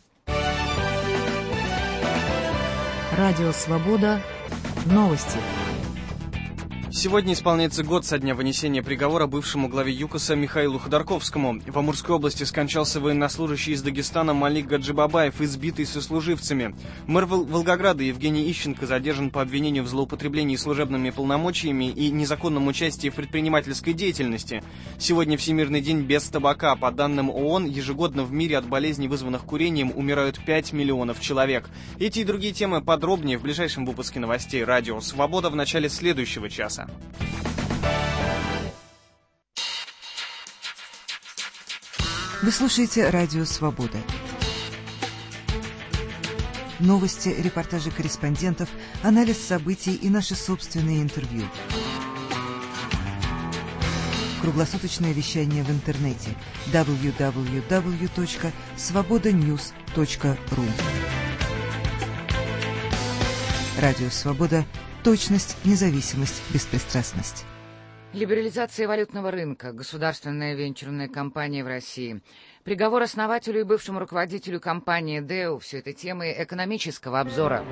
Радио «Свобода». Новости. Сегодня исполняется год со дня вынесения приговора бывшему главе ЮКОСа Михаилу Ходорковскому. В Амурской области скончался военнослужащий из Дагестана Малик Гаджибабаев, избитый сослуживцами. Мэр Волгограда Евгений Ищенко задержан по обвинению в злоупотреблении служебными полномочиями и незаконном участии в предпринимательской деятельности. Сегодня Всемирный день без табака. По данным ООН, ежегодно в мире от болезней, вызванных курением, умирают пять миллионов человек. Эти и другие темы подробнее в ближайшем выпуске новостей «Радио Свобода» в начале следующего часа. Вы слушаете «Радио Свобода». Новости, репортажи корреспондентов, анализ событий и наши собственные интервью. Круглосуточное вещание в интернете дабл ю дабл ю дабл ю точка свобода ньюс точка ру. Радио «Свобода». Точность, независимость, беспристрастность. Либерализация валютного рынка, государственная венчурная компания в России. Приговор основателю и бывшему руководителю компании ДЭУ. Все это темы экономического обзора.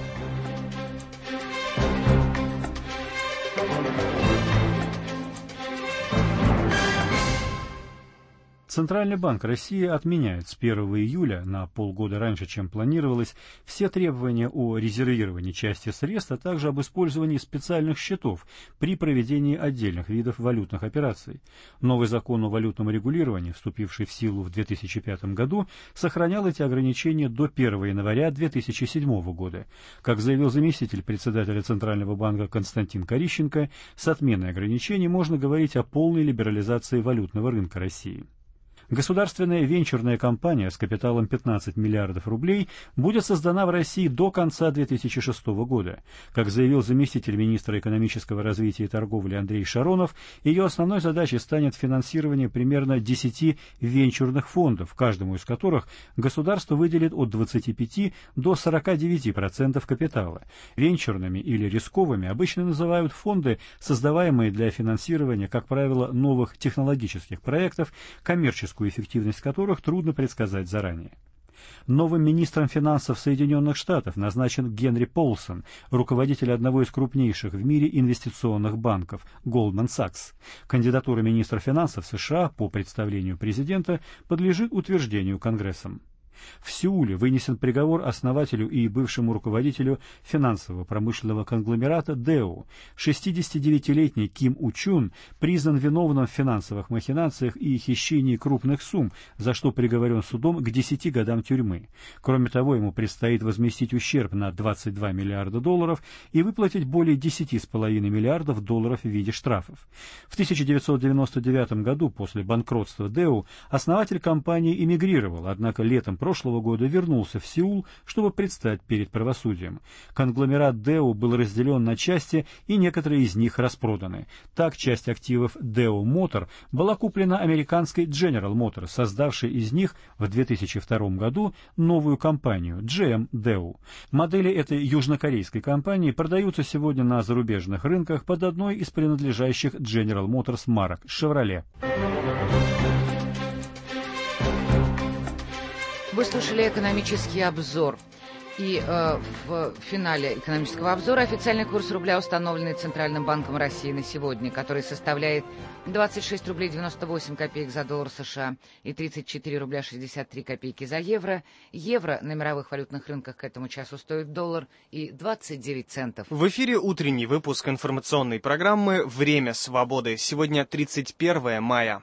Центральный банк России отменяет с первого июля, на полгода раньше, чем планировалось, все требования о резервировании части средств, а также об использовании специальных счетов при проведении отдельных видов валютных операций. Новый закон о валютном регулировании, вступивший в силу в две тысячи пятом году, сохранял эти ограничения до первого января две тысячи седьмого года. Как заявил заместитель председателя Центрального банка Константин Корищенко, с отменой ограничений можно говорить о полной либерализации валютного рынка России. Государственная венчурная компания с капиталом пятнадцать миллиардов рублей будет создана в России до конца две тысячи шестого года. Как заявил заместитель министра экономического развития и торговли Андрей Шаронов, ее основной задачей станет финансирование примерно десяти венчурных фондов, каждому из которых государство выделит от двадцати пяти до сорока девяти процентов капитала. Венчурными или рисковыми обычно называют фонды, создаваемые для финансирования, как правило, новых технологических проектов, коммерческую эффективность которых трудно предсказать заранее. Новым министром финансов Соединенных Штатов назначен Генри Полсон, руководитель одного из крупнейших в мире инвестиционных банков Goldman Sachs. Кандидатура министра финансов США по представлению президента подлежит утверждению Конгрессом. В Сеуле вынесен приговор основателю и бывшему руководителю финансово-промышленного конгломерата дэу. шестидесятидевятилетний Ким У-чун признан виновным в финансовых махинациях и хищении крупных сумм, за что приговорен судом к десяти годам тюрьмы. Кроме того, ему предстоит возместить ущерб на двадцать два миллиарда долларов и выплатить более десяти с половиной миллиардов долларов в виде штрафов. В тысяча девятьсот девяносто девятом году, после банкротства дэу, основатель компании эмигрировал, однако летом прошлого года вернулся в Сеул, чтобы предстать перед правосудием. Конгломерат дэу был разделен на части, и некоторые из них распроданы. Так, часть активов дэу Motor была куплена американской General Motors, создавшей из них в две тысячи втором году новую компанию джи эм дэу. Модели этой южнокорейской компании продаются сегодня на зарубежных рынках под одной из принадлежащих General Motors марок Chevrolet. Вы слушали экономический обзор. И э, в финале экономического обзора официальный курс рубля, установленный Центральным банком России на сегодня, который составляет двадцать шесть рублей девяносто восемь копеек за доллар США и тридцать четыре рубля шестьдесят три копейки за евро. Евро на мировых валютных рынках к этому часу стоит доллар и двадцать девять центов. В эфире утренний выпуск информационной программы «Время свободы». Сегодня тридцать первое мая.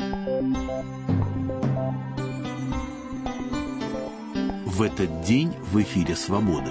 В этот день в эфире «Свободы».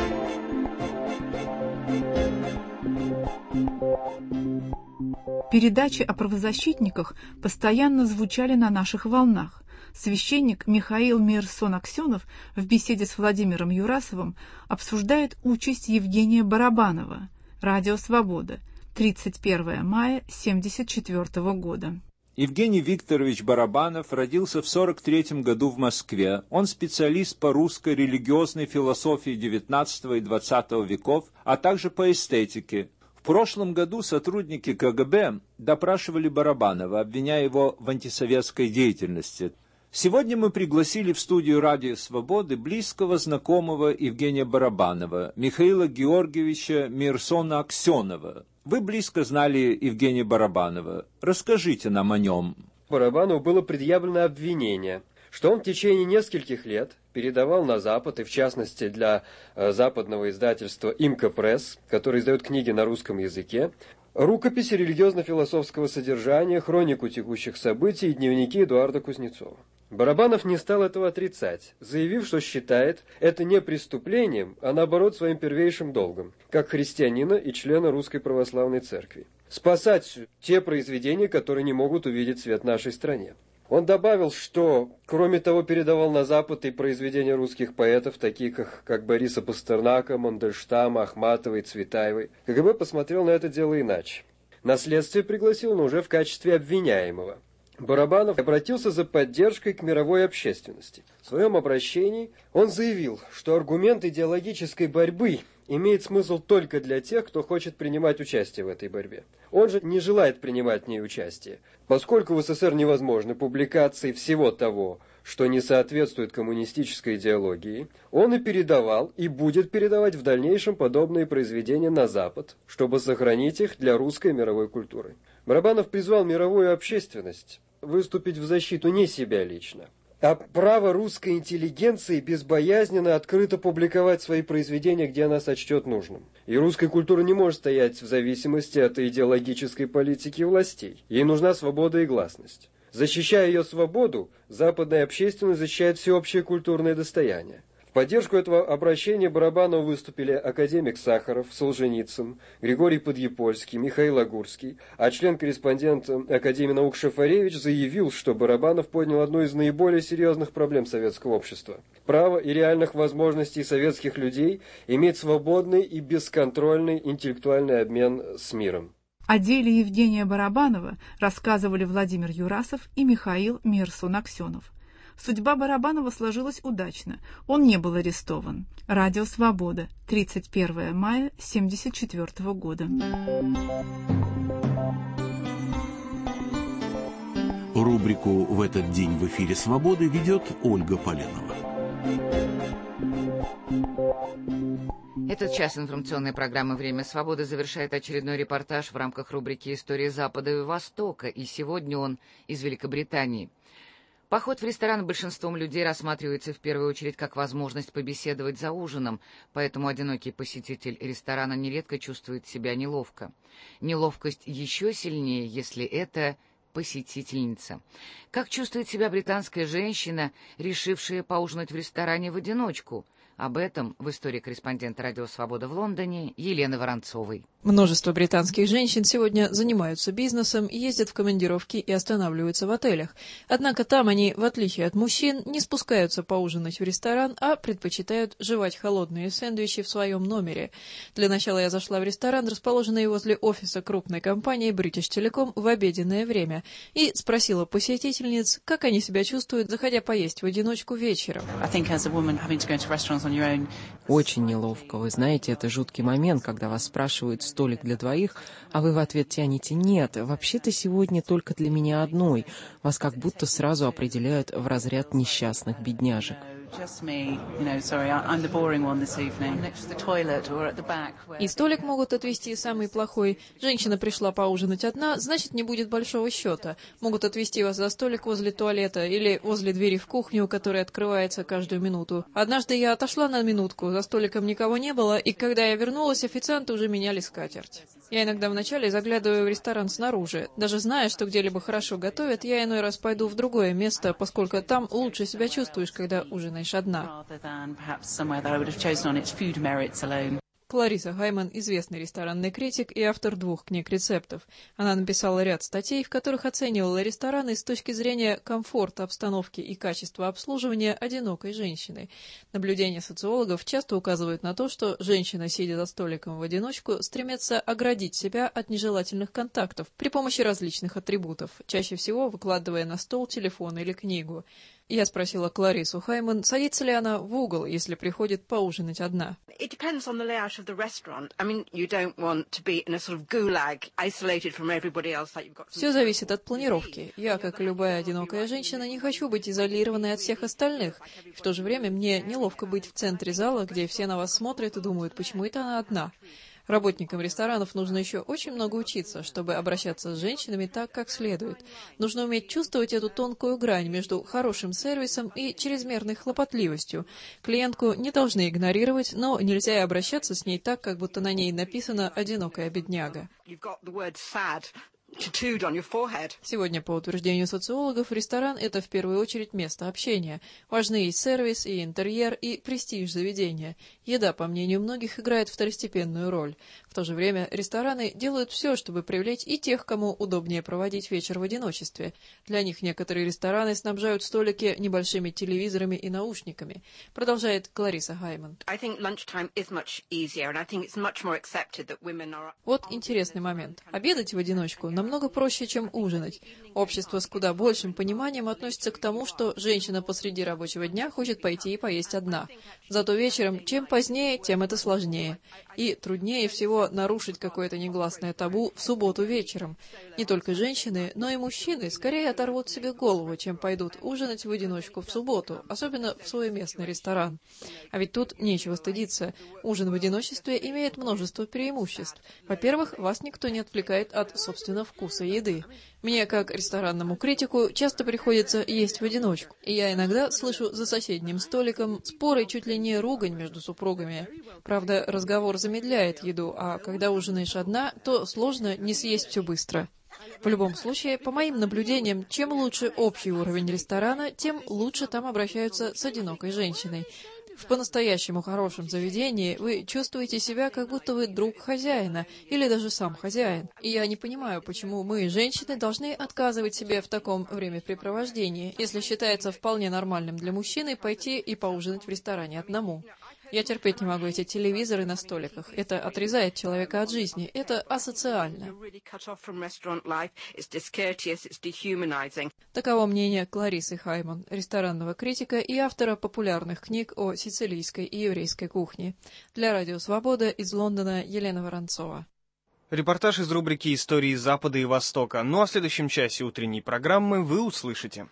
Передачи о правозащитниках постоянно звучали на наших волнах. Священник Михаил Мирсон-Аксенов в беседе с Владимиром Юрасовым обсуждает участь Евгения Барабанова. Радио «Свобода», тридцать первое мая семьдесят четвёртого года. Евгений Викторович Барабанов родился в сорок третьем году в Москве. Он специалист по русской религиозной философии девятнадцатого и двадцатого веков, а также по эстетике. В прошлом году сотрудники ка гэ бэ допрашивали Барабанова, обвиняя его в антисоветской деятельности. Сегодня мы пригласили в студию «Радио Свободы» близкого знакомого Евгения Барабанова, Михаила Георгиевича Мирсона-Аксенова. Вы близко знали Евгения Барабанова. Расскажите нам о нем. Барабанову было предъявлено обвинение, что он в течение нескольких лет передавал на Запад, и в частности для э, западного издательства «Имка Пресс», который издает книги на русском языке, рукописи религиозно-философского содержания, хронику текущих событий и дневники Эдуарда Кузнецова. Барабанов не стал этого отрицать, заявив, что считает это не преступлением, а наоборот своим первейшим долгом, как христианина и члена Русской Православной Церкви. Спасать те произведения, которые не могут увидеть свет в нашей стране. Он добавил, что, кроме того, передавал на Запад и произведения русских поэтов, таких как, как Бориса Пастернака, Мандельштама, Ахматовой и Цветаевой. ка гэ бэ посмотрел на это дело иначе. На следствие пригласил, но уже в качестве обвиняемого. Барабанов обратился за поддержкой к мировой общественности. В своем обращении он заявил, что аргумент идеологической борьбы имеет смысл только для тех, кто хочет принимать участие в этой борьбе. Он же не желает принимать в ней участие, поскольку в эс эс эс эр невозможны публикации всего того, что не соответствует коммунистической идеологии, он и передавал, и будет передавать в дальнейшем подобные произведения на Запад, чтобы сохранить их для русской мировой культуры. Барабанов призвал мировую общественность выступить в защиту не себя лично, а право русской интеллигенции безбоязненно открыто публиковать свои произведения, где она сочтет нужным. И русская культура не может стоять в зависимости от идеологической политики властей. Ей нужна свобода и гласность. Защищая ее свободу, западная общественность защищает всеобщее культурное достояние. В поддержку этого обращения Барабанова выступили академик Сахаров, Солженицын, Григорий Подъепольский, Михаил Агурский, а член-корреспондент Академии наук Шафаревич заявил, что Барабанов поднял одну из наиболее серьезных проблем советского общества. Право и реальных возможностей советских людей иметь свободный и бесконтрольный интеллектуальный обмен с миром. О деле Евгения Барабанова рассказывали Владимир Юрасов и Михаил Мирсон-Аксенов. Судьба Барабанова сложилась удачно. Он не был арестован. Радио «Свобода», тридцать первое мая семьдесят четвёртого года. Рубрику «В этот день в эфире «Свободы» ведет Ольга Поленова. Этот час информационной программы «Время свободы» завершает очередной репортаж в рамках рубрики «История Запада и Востока», и сегодня он из Великобритании. Поход в ресторан большинством людей рассматривается в первую очередь как возможность побеседовать за ужином, поэтому одинокий посетитель ресторана нередко чувствует себя неловко. Неловкость еще сильнее, если это посетительница. Как чувствует себя британская женщина, решившая поужинать в ресторане в одиночку? Об этом в истории корреспондента «Радио Свобода» в Лондоне Елены Воронцовой. Множество британских женщин сегодня занимаются бизнесом, ездят в командировки и останавливаются в отелях. Однако там они, в отличие от мужчин, не спускаются поужинать в ресторан, а предпочитают жевать холодные сэндвичи в своем номере. Для начала я зашла в ресторан, расположенный возле офиса крупной компании British Telecom, в обеденное время, и спросила посетительниц, как они себя чувствуют, заходя поесть в одиночку вечером. Очень неловко. Вы знаете, это жуткий момент, когда вас спрашивают столик для двоих, а вы в ответ тянете «нет, вообще-то сегодня только для меня одной». Вас как будто сразу определяют в разряд несчастных бедняжек. И столик могут отвести самый плохой. Женщина пришла поужинать одна, значит, не будет большого счета. Могут отвести вас за столик возле туалета или возле двери в кухню, которая открывается каждую минуту. Однажды я отошла на минутку, за столиком никого не было, и когда я вернулась, официанты уже меняли скатерть. Я иногда вначале заглядываю в ресторан снаружи. Даже зная, что где-либо хорошо готовят, я иной раз пойду в другое место, поскольку там лучше себя чувствуешь, когда ужинаешь одна. Клариса Хайман – известный ресторанный критик и автор двух книг рецептов. Она написала ряд статей, в которых оценивала рестораны с точки зрения комфорта, обстановки и качества обслуживания одинокой женщины. Наблюдения социологов часто указывают на то, что женщина, сидя за столиком в одиночку, стремится оградить себя от нежелательных контактов при помощи различных атрибутов, чаще всего выкладывая на стол телефон или книгу. Я спросила Кларису Хайман, садится ли она в угол, если приходит поужинать одна. Все зависит от планировки. Я, как и любая одинокая женщина, не хочу быть изолированной от всех остальных. В то же время мне неловко быть в центре зала, где все на вас смотрят и думают, почему это она одна. Работникам ресторанов нужно еще очень много учиться, чтобы обращаться с женщинами так, как следует. Нужно уметь чувствовать эту тонкую грань между хорошим сервисом и чрезмерной хлопотливостью. Клиентку не должны игнорировать, но нельзя и обращаться с ней так, как будто на ней написано «одинокая бедняга». Сегодня, по утверждению социологов, ресторан – это в первую очередь место общения. Важны и сервис, и интерьер, и престиж заведения. Еда, по мнению многих, играет второстепенную роль. В то же время рестораны делают все, чтобы привлечь и тех, кому удобнее проводить вечер в одиночестве. Для них некоторые рестораны снабжают столики небольшими телевизорами и наушниками. Продолжает Клариса Хайман. Вот интересный момент. Обедать в одиночку – намного проще, чем ужинать. Общество с куда большим пониманием относится к тому, что женщина посреди рабочего дня хочет пойти и поесть одна. Зато вечером, чем позднее, тем это сложнее. И труднее всего нарушить какое-то негласное табу в субботу вечером. Не только женщины, но и мужчины скорее оторвут себе голову, чем пойдут ужинать в одиночку в субботу, особенно в свой местный ресторан. А ведь тут нечего стыдиться. Ужин в одиночестве имеет множество преимуществ. Во-первых, вас никто не отвлекает от собственного вкуса еды. Мне, как ресторанному критику, часто приходится есть в одиночку, и я иногда слышу за соседним столиком споры, чуть ли не ругань между супругами. Правда, разговор замедляет еду, а когда ужинаешь одна, то сложно не съесть все быстро. В любом случае, по моим наблюдениям, чем лучше общий уровень ресторана, тем лучше там обращаются с одинокой женщиной. В по-настоящему хорошем заведении вы чувствуете себя, как будто вы друг хозяина, или даже сам хозяин. И я не понимаю, почему мы, женщины, должны отказывать себе в таком времяпрепровождении, если считается вполне нормальным для мужчины пойти и поужинать в ресторане одному. Я терпеть не могу эти телевизоры на столиках. Это отрезает человека от жизни. Это асоциально. Таково мнение Кларисы Хайман, ресторанного критика и автора популярных книг о сицилийской и еврейской кухне. Для Радио Свобода из Лондона Елена Воронцова. Репортаж из рубрики «Истории Запада и Востока». Ну а в следующем часе утренней программы вы услышите.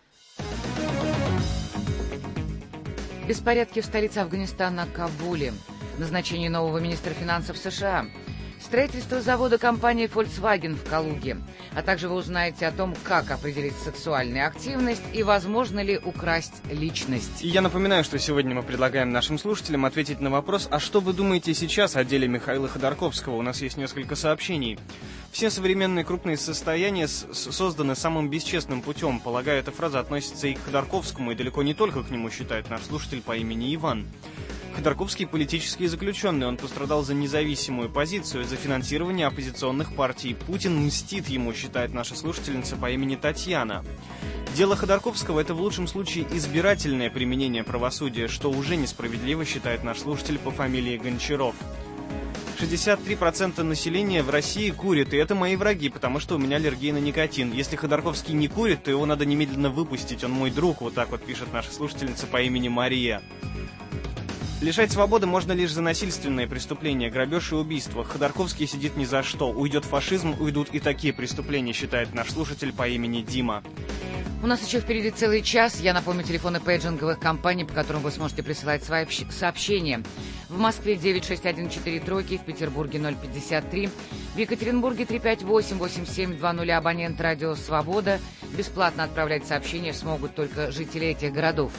Беспорядки в столице Афганистана Кабуле. Назначение нового министра финансов США. Строительство завода компании Volkswagen в Калуге. А также вы узнаете о том, как определить сексуальную активность и возможно ли украсть личность. И я напоминаю, что сегодня мы предлагаем нашим слушателям ответить на вопрос, а что вы думаете сейчас о деле Михаила Ходорковского? У нас есть несколько сообщений. Все современные крупные состояния созданы самым бесчестным путем. Полагаю, эта фраза относится и к Ходорковскому, и далеко не только к нему, считает наш слушатель по имени Иван. Ходорковский политический заключенный, он пострадал за независимую позицию, за финансирование оппозиционных партий. Путин мстит ему, считает наша слушательница по имени Татьяна. Дело Ходорковского – это в лучшем случае избирательное применение правосудия, что уже несправедливо, считает наш слушатель по фамилии Гончаров. шестьдесят три процента населения в России курит, и это мои враги, потому что у меня аллергия на никотин. Если Ходорковский не курит, то его надо немедленно выпустить, он мой друг, вот так вот пишет наша слушательница по имени Мария. Лишать свободы можно лишь за насильственные преступления, грабеж и убийство. Ходорковский сидит ни за что. Уйдет фашизм, уйдут и такие преступления, считает наш слушатель по имени Дима. У нас еще впереди целый час. Я напомню телефоны пейджинговых компаний, по которым вы сможете присылать свои сообщения. В Москве девять шесть один четыре тройки, в Петербурге ноль пятьдесят три, в Екатеринбурге три пять восемь восемь семь два ноль, абонент радио «Свобода». Бесплатно отправлять сообщения смогут только жители этих городов.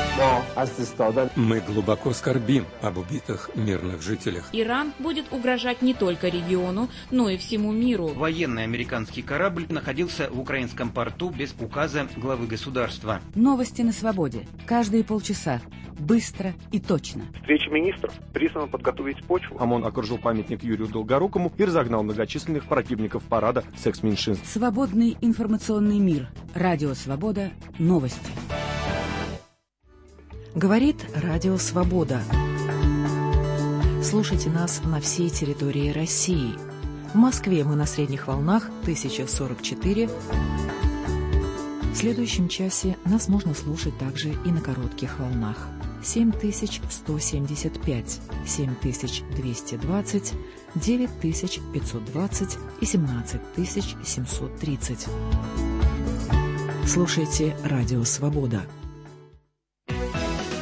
Мы глубоко скорбим об убитых мирных жителях. Иран будет угрожать не только региону, но и всему миру. Военный американский корабль находился в украинском порту без указа главы государства. Новости на свободе. Каждые полчаса. Быстро и точно. Встреча министров призвана подготовить почву. ОМОН окружил памятник Юрию Долгорукому и разогнал многочисленных противников парада секс-меньшинств. Свободный информационный мир. Радио «Свобода». Новости. Говорит Радио Свобода. Слушайте нас на всей территории России. В Москве мы на средних волнах тысяча сорок четыре. В следующем часе нас можно слушать также и на коротких волнах. семь тысяч сто семьдесят пять, семь тысяч двести двадцать, девять тысяч пятьсот двадцать и семнадцать тысяч семьсот тридцать. Слушайте Радио Свобода.